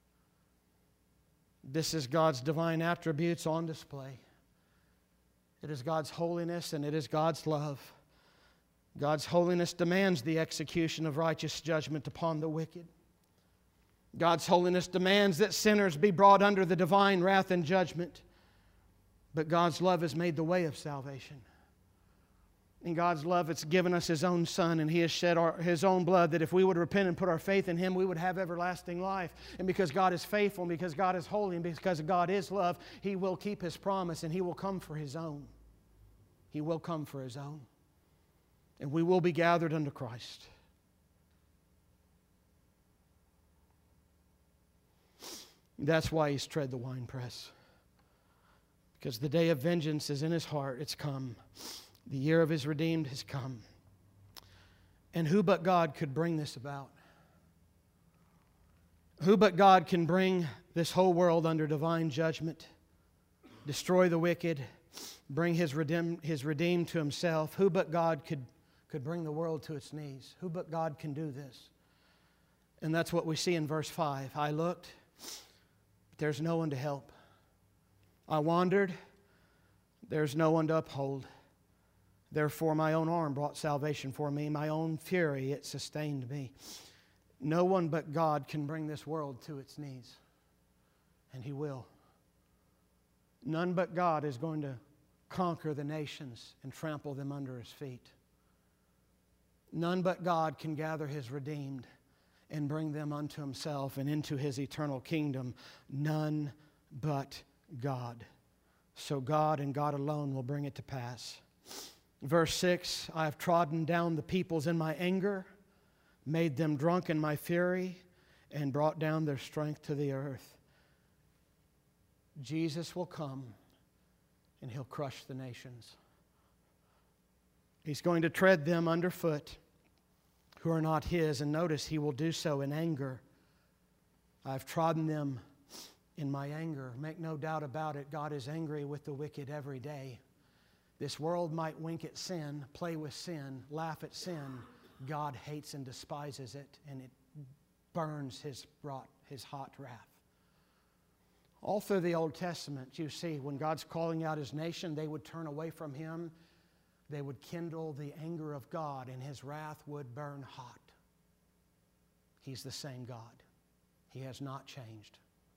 This is God's divine attributes on display. It is God's holiness and it is God's love. God's holiness demands the execution of righteous judgment upon the wicked. God's holiness demands that sinners be brought under the divine wrath and judgment. But God's love has made the way of salvation. In God's love, it's given us His own Son, and He has shed His own blood, that if we would repent and put our faith in Him, we would have everlasting life. And because God is faithful, and because God is holy, and because God is love, He will keep His promise, and He will come for His own. He will come for His own. And we will be gathered unto Christ. That's why He's tread the winepress. Because the day of vengeance is in His heart. It's come. The year of His redeemed has come. And who but God could bring this about? Who but God can bring this whole world under divine judgment, destroy the wicked, bring His redeemed to Himself? Who but God could bring the world to its knees? Who but God can do this? And that's what we see in verse 5. I looked, but there's no one to help. I wandered, there's no one to uphold. Therefore my own arm brought salvation for me. My own fury, it sustained me. No one but God can bring this world to its knees. And He will. None but God is going to conquer the nations and trample them under His feet. None but God can gather His redeemed and bring them unto Himself and into His eternal kingdom. None but God. So God and God alone will bring it to pass. Verse 6, I have trodden down the peoples in my anger, made them drunk in my fury, and brought down their strength to the earth. Jesus will come and He'll crush the nations. He's going to tread them underfoot who are not His. And notice He will do so in anger. I've trodden them in my anger. Make no doubt about it, God is angry with the wicked every day. This world might wink at sin, play with sin, laugh at sin. God hates and despises it, and it burns His hot wrath. All through the Old Testament, you see, when God's calling out His nation, they would turn away from Him. They would kindle the anger of God, and His wrath would burn hot. He's the same God. He has not changed.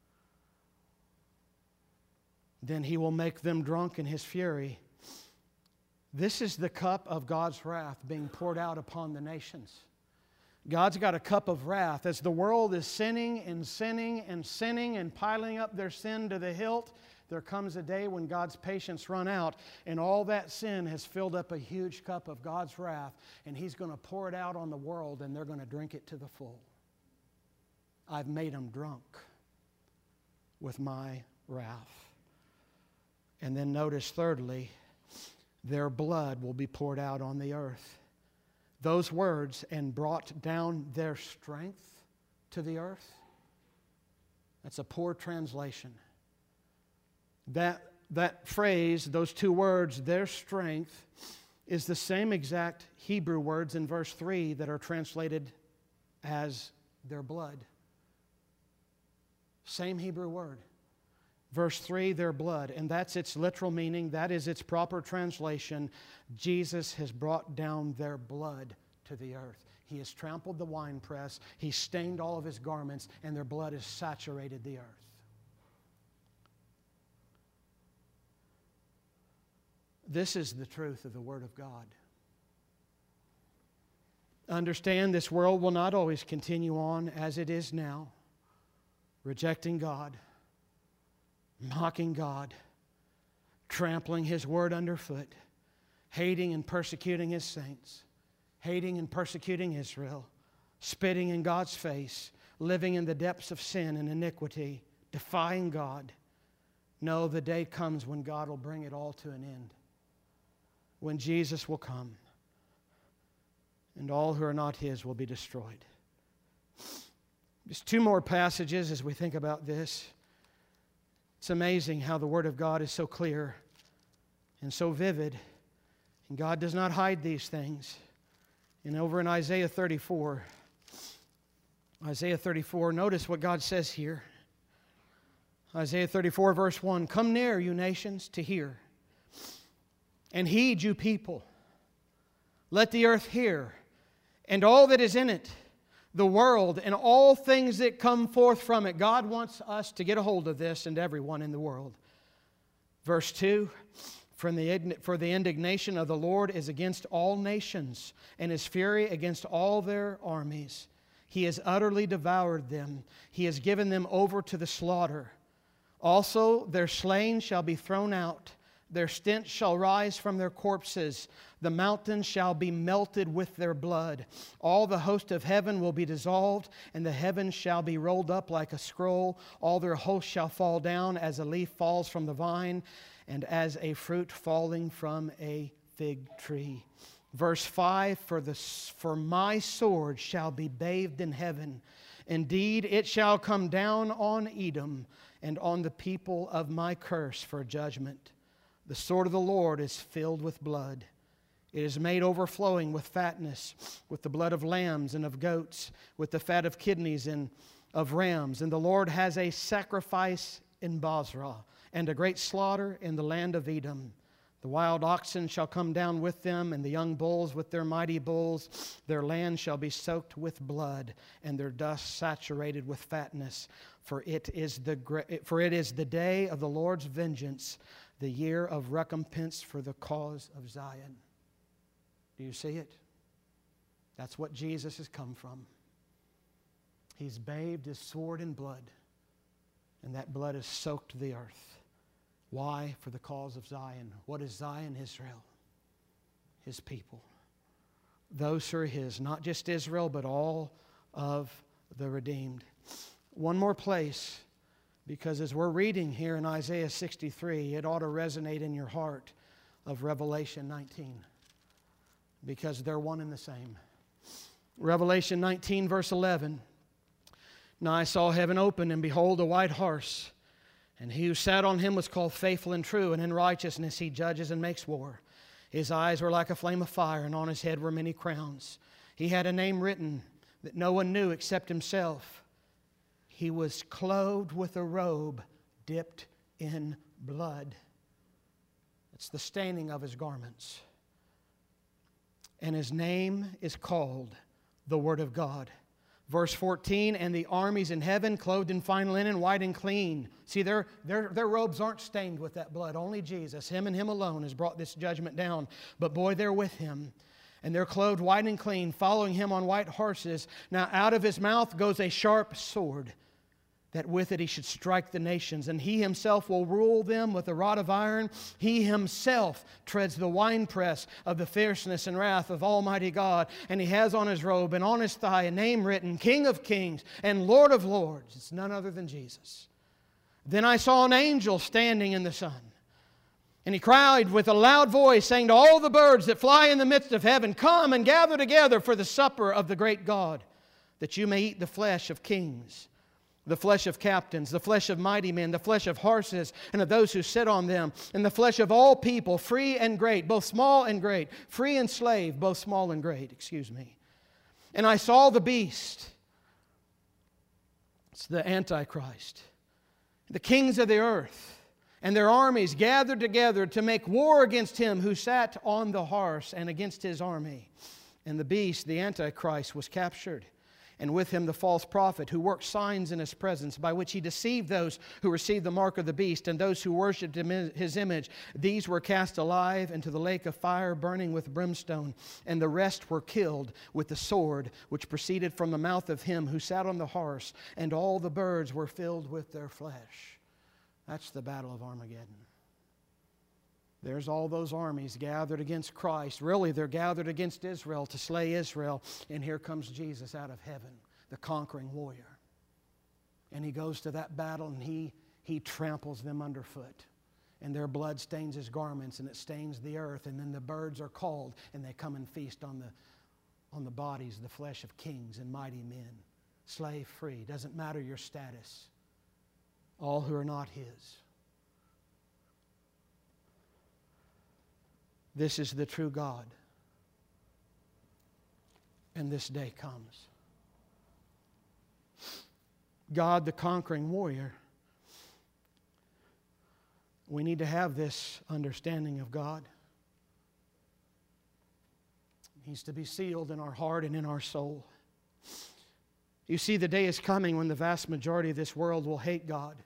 Then He will make them drunk in His fury. This is the cup of God's wrath being poured out upon the nations. God's got a cup of wrath. As the world is sinning and sinning and sinning and piling up their sin to the hilt, there comes a day when God's patience run out, and all that sin has filled up a huge cup of God's wrath, and He's going to pour it out on the world, and they're going to drink it to the full. I've made them drunk with my wrath. And then notice thirdly, their blood will be poured out on the earth. Those words, and brought down their strength to the earth, that's a poor translation. That phrase, those two words, their strength, is the same exact Hebrew words in verse 3 that are translated as their blood. Same Hebrew word. Verse 3, their blood. And that's its literal meaning. That is its proper translation. Jesus has brought down their blood to the earth. He has trampled the winepress. He's stained all of His garments, and their blood has saturated the earth. This is the truth of the Word of God. Understand, this world will not always continue on as it is now, rejecting God, mocking God, trampling His Word underfoot, hating and persecuting His saints, hating and persecuting Israel, spitting in God's face, living in the depths of sin and iniquity, defying God. No, the day comes when God will bring it all to an end, when Jesus will come, and all who are not His will be destroyed. Just two more passages as we think about this. It's amazing how the Word of God is so clear and so vivid, and God does not hide these things. And over in Isaiah 34, notice what God says here. Isaiah 34, verse 1, come near, you nations, to hear, and heed, you people. Let the earth hear, and all that is in it, the world, and all things that come forth from it. God wants us to get a hold of this, and everyone in the world. Verse 2, for the indignation of the Lord is against all nations, and His fury against all their armies. He has utterly devoured them. He has given them over to the slaughter. Also their slain shall be thrown out. Their stench shall rise from their corpses. The mountains shall be melted with their blood. All the host of heaven will be dissolved, and the heavens shall be rolled up like a scroll. All their hosts shall fall down as a leaf falls from the vine, and as a fruit falling from a fig tree. Verse 5, for my sword shall be bathed in heaven. Indeed, it shall come down on Edom and on the people of my curse for judgment. The sword of the Lord is filled with blood. It is made overflowing with fatness, with the blood of lambs and of goats, with the fat of kidneys and of rams. And the Lord has a sacrifice in Bozrah, and a great slaughter in the land of Edom. The wild oxen shall come down with them, and the young bulls with their mighty bulls. Their land shall be soaked with blood, and their dust saturated with fatness. For it is the day of the Lord's vengeance, the year of recompense for the cause of Zion. Do you see it? That's what Jesus has come from. He's bathed His sword in blood, and that blood has soaked the earth. Why? For the cause of Zion. What is Zion? Israel. His people. Those who are His. Not just Israel, but all of the redeemed. One more place, because as we're reading here in Isaiah 63, it ought to resonate in your heart of Revelation 19. Because they're one and the same. Revelation 19, verse 11. Now I saw heaven open, and behold, a white horse. And he who sat on him was called Faithful and True, and in righteousness he judges and makes war. His eyes were like a flame of fire, and on his head were many crowns. He had a name written that no one knew except himself. He was clothed with a robe dipped in blood. It's the staining of his garments. And his name is called the Word of God. Verse 14, and the armies in heaven, clothed in fine linen, white and clean. See, their robes aren't stained with that blood. Only Jesus, Him and Him alone, has brought this judgment down. But boy, they're with Him. And they're clothed white and clean, following Him on white horses. Now out of His mouth goes a sharp sword, that with it He should strike the nations. And He Himself will rule them with a rod of iron. He Himself treads the winepress of the fierceness and wrath of Almighty God. And He has on His robe and on His thigh a name written, King of Kings and Lord of Lords. It's none other than Jesus. Then I saw an angel standing in the sun. And he cried with a loud voice, saying to all the birds that fly in the midst of heaven, Come and gather together for the supper of the great God, that you may eat the flesh of kings, the flesh of captains, the flesh of mighty men, the flesh of horses and of those who sit on them, and the flesh of all people, free and great, both small and great, free and slave, both small and great, And I saw the beast, it's the Antichrist, the kings of the earth, and their armies gathered together to make war against him who sat on the horse and against his army. And the beast, the Antichrist, was captured. And with him the false prophet who worked signs in his presence, by which he deceived those who received the mark of the beast and those who worshipped his image. These were cast alive into the lake of fire burning with brimstone. And the rest were killed with the sword which proceeded from the mouth of him who sat on the horse. And all the birds were filled with their flesh. That's the battle of Armageddon. There's all those armies gathered against Christ. Really, they're gathered against Israel to slay Israel. And here comes Jesus out of heaven, the conquering warrior. And He goes to that battle and he tramples them underfoot. And their blood stains His garments and it stains the earth. And then the birds are called and they come and feast on the bodies, the flesh of kings and mighty men. Slave free. Doesn't matter your status. All who are not His. This is the true God. And this day comes. God, the conquering warrior. We need to have this understanding of God. It needs to be sealed in our heart and in our soul. You see, the day is coming when the vast majority of this world will hate God.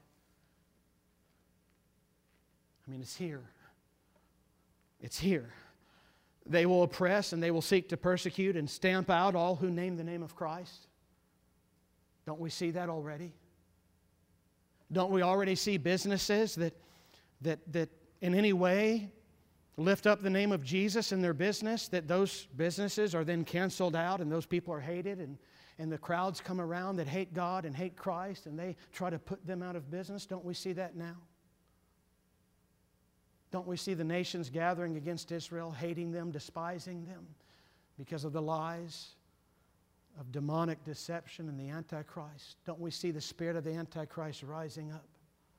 I mean, it's here. It's here. They will oppress and they will seek to persecute and stamp out all who name the name of Christ. Don't we see that already? Don't we already see businesses that in any way lift up the name of Jesus in their business, that those businesses are then canceled out and those people are hated and the crowds come around that hate God and hate Christ and they try to put them out of business? Don't we see that now? Don't we see the nations gathering against Israel, hating them, despising them because of the lies of demonic deception and the Antichrist? Don't we see the spirit of the Antichrist rising up?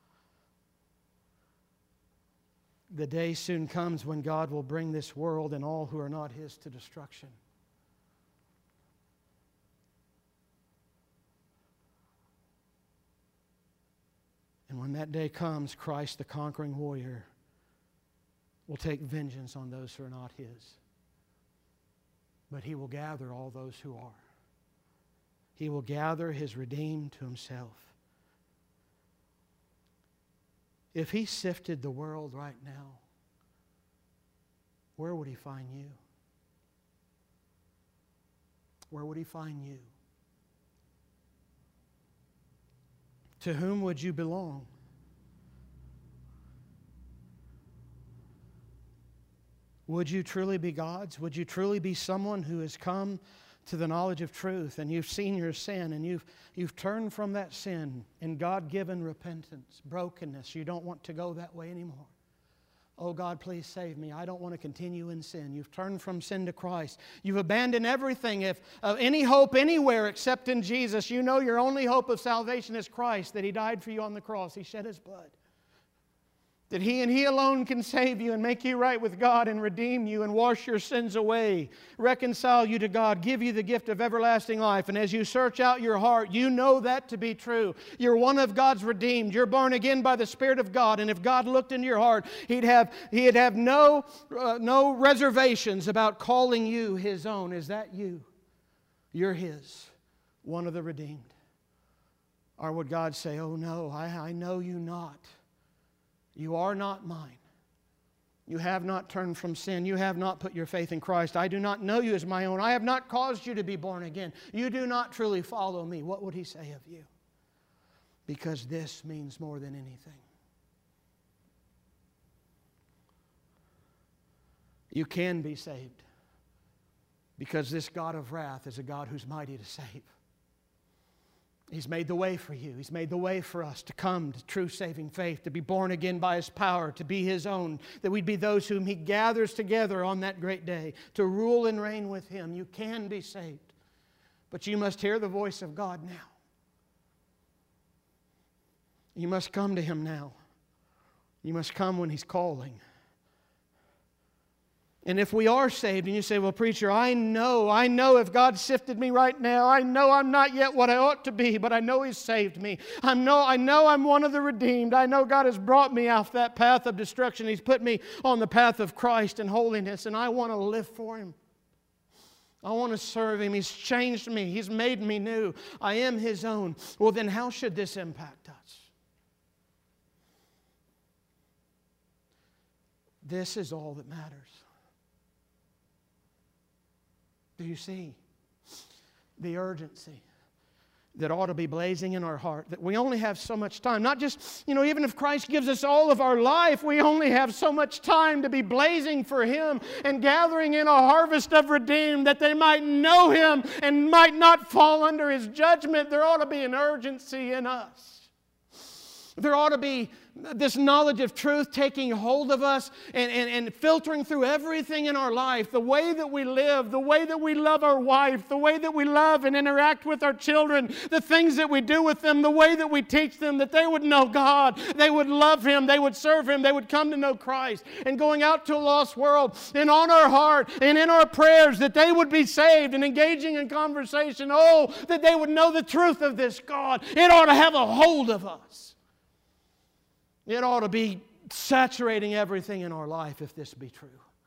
The day soon comes when God will bring this world and all who are not His to destruction. And when that day comes, Christ, the conquering warrior, will take vengeance on those who are not His. But He will gather all those who are. He will gather His redeemed to Himself. If He sifted the world right now, where would He find you? Where would He find you? To whom would you belong? Would you truly be God's? Would you truly be someone who has come to the knowledge of truth and you've seen your sin and you've turned from that sin in God-given repentance, brokenness? You don't want to go that way anymore. Oh God, please save me. I don't want to continue in sin. You've turned from sin to Christ. You've abandoned everything. If any hope anywhere except in Jesus, you know your only hope of salvation is Christ, that He died for you on the cross. He shed His blood. That He and He alone can save you and make you right with God and redeem you and wash your sins away, reconcile you to God, give you the gift of everlasting life. And as you search out your heart, you know that to be true. You're one of God's redeemed. You're born again by the Spirit of God. And if God looked into your heart, He'd have no reservations about calling you His own. Is that you? You're His, one of the redeemed. Or would God say, oh no, I know you not. You are not mine. You have not turned from sin. You have not put your faith in Christ. I do not know you as my own. I have not caused you to be born again. You do not truly follow me. What would He say of you? Because this means more than anything. You can be saved because this God of wrath is a God who's mighty to save. He's made the way for you. He's made the way for us to come to true saving faith, to be born again by His power, to be His own, that we'd be those whom He gathers together on that great day, to rule and reign with Him. You can be saved, but you must hear the voice of God now. You must come to Him now. You must come when He's calling. And if we are saved, and you say, well, preacher, I know if God sifted me right now, I know I'm not yet what I ought to be, but I know He's saved me. I know I'm one of the redeemed. I know God has brought me off that path of destruction. He's put me on the path of Christ and holiness, and I want to live for Him. I want to serve Him. He's changed me. He's made me new. I am His own. Well, then how should this impact us? This is all that matters. Do you see the urgency that ought to be blazing in our heart? That we only have so much time. Not just, even if Christ gives us all of our life, we only have so much time to be blazing for Him and gathering in a harvest of redeemed that they might know Him and might not fall under His judgment. There ought to be an urgency in us. There ought to be this knowledge of truth taking hold of us and filtering through everything in our life. The way that we live, the way that we love our wife, the way that we love and interact with our children, the things that we do with them, the way that we teach them, that they would know God, they would love Him, they would serve Him, they would come to know Christ. And going out to a lost world and on our heart and in our prayers that they would be saved and engaging in conversation. Oh, that they would know the truth of this God. It ought to have a hold of us. It ought to be saturating everything in our life if this be true.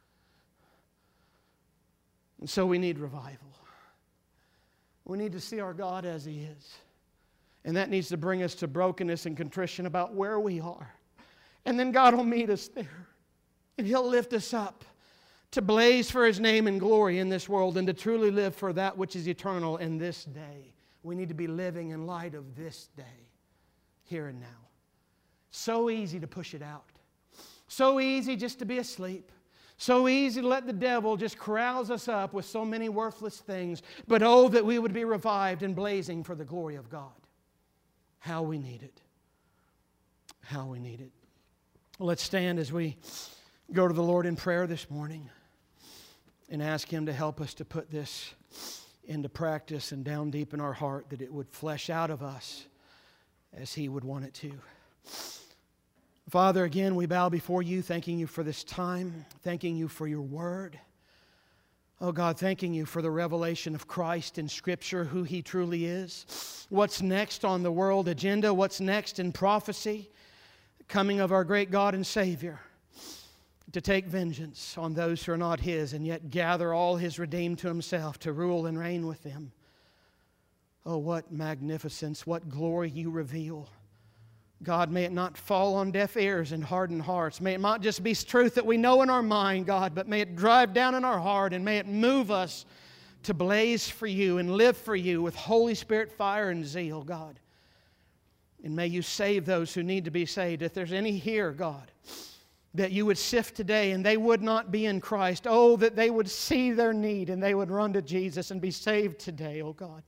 And so we need revival. We need to see our God as He is. And that needs to bring us to brokenness and contrition about where we are. And then God will meet us there. And He'll lift us up to blaze for His name and glory in this world and to truly live for that which is eternal in this day. We need to be living in light of this day, here and now. So easy to push it out. So easy just to be asleep. So easy to let the devil just carouse us up with so many worthless things. But oh, that we would be revived and blazing for the glory of God. How we need it. How we need it. Let's stand as we go to the Lord in prayer this morning and ask Him to help us to put this into practice and down deep in our heart, that it would flesh out of us as He would want it to. Father, again, we bow before You, thanking You for this time, thanking You for Your Word. Oh God, thanking You for the revelation of Christ in Scripture, who He truly is. What's next on the world agenda? What's next in prophecy? The coming of our great God and Savior to take vengeance on those who are not His and yet gather all His redeemed to Himself to rule and reign with them. Oh, what magnificence, what glory You reveal. God, may it not fall on deaf ears and hardened hearts. May it not just be truth that we know in our mind, God, but may it drive down in our heart and may it move us to blaze for You and live for You with Holy Spirit fire and zeal, God. And may You save those who need to be saved. If there's any here, God, that You would sift today and they would not be in Christ, oh, that they would see their need and they would run to Jesus and be saved today, oh God.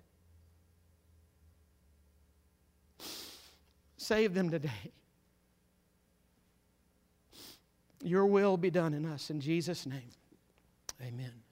Save them today. Your will be done in us. In Jesus' name, amen.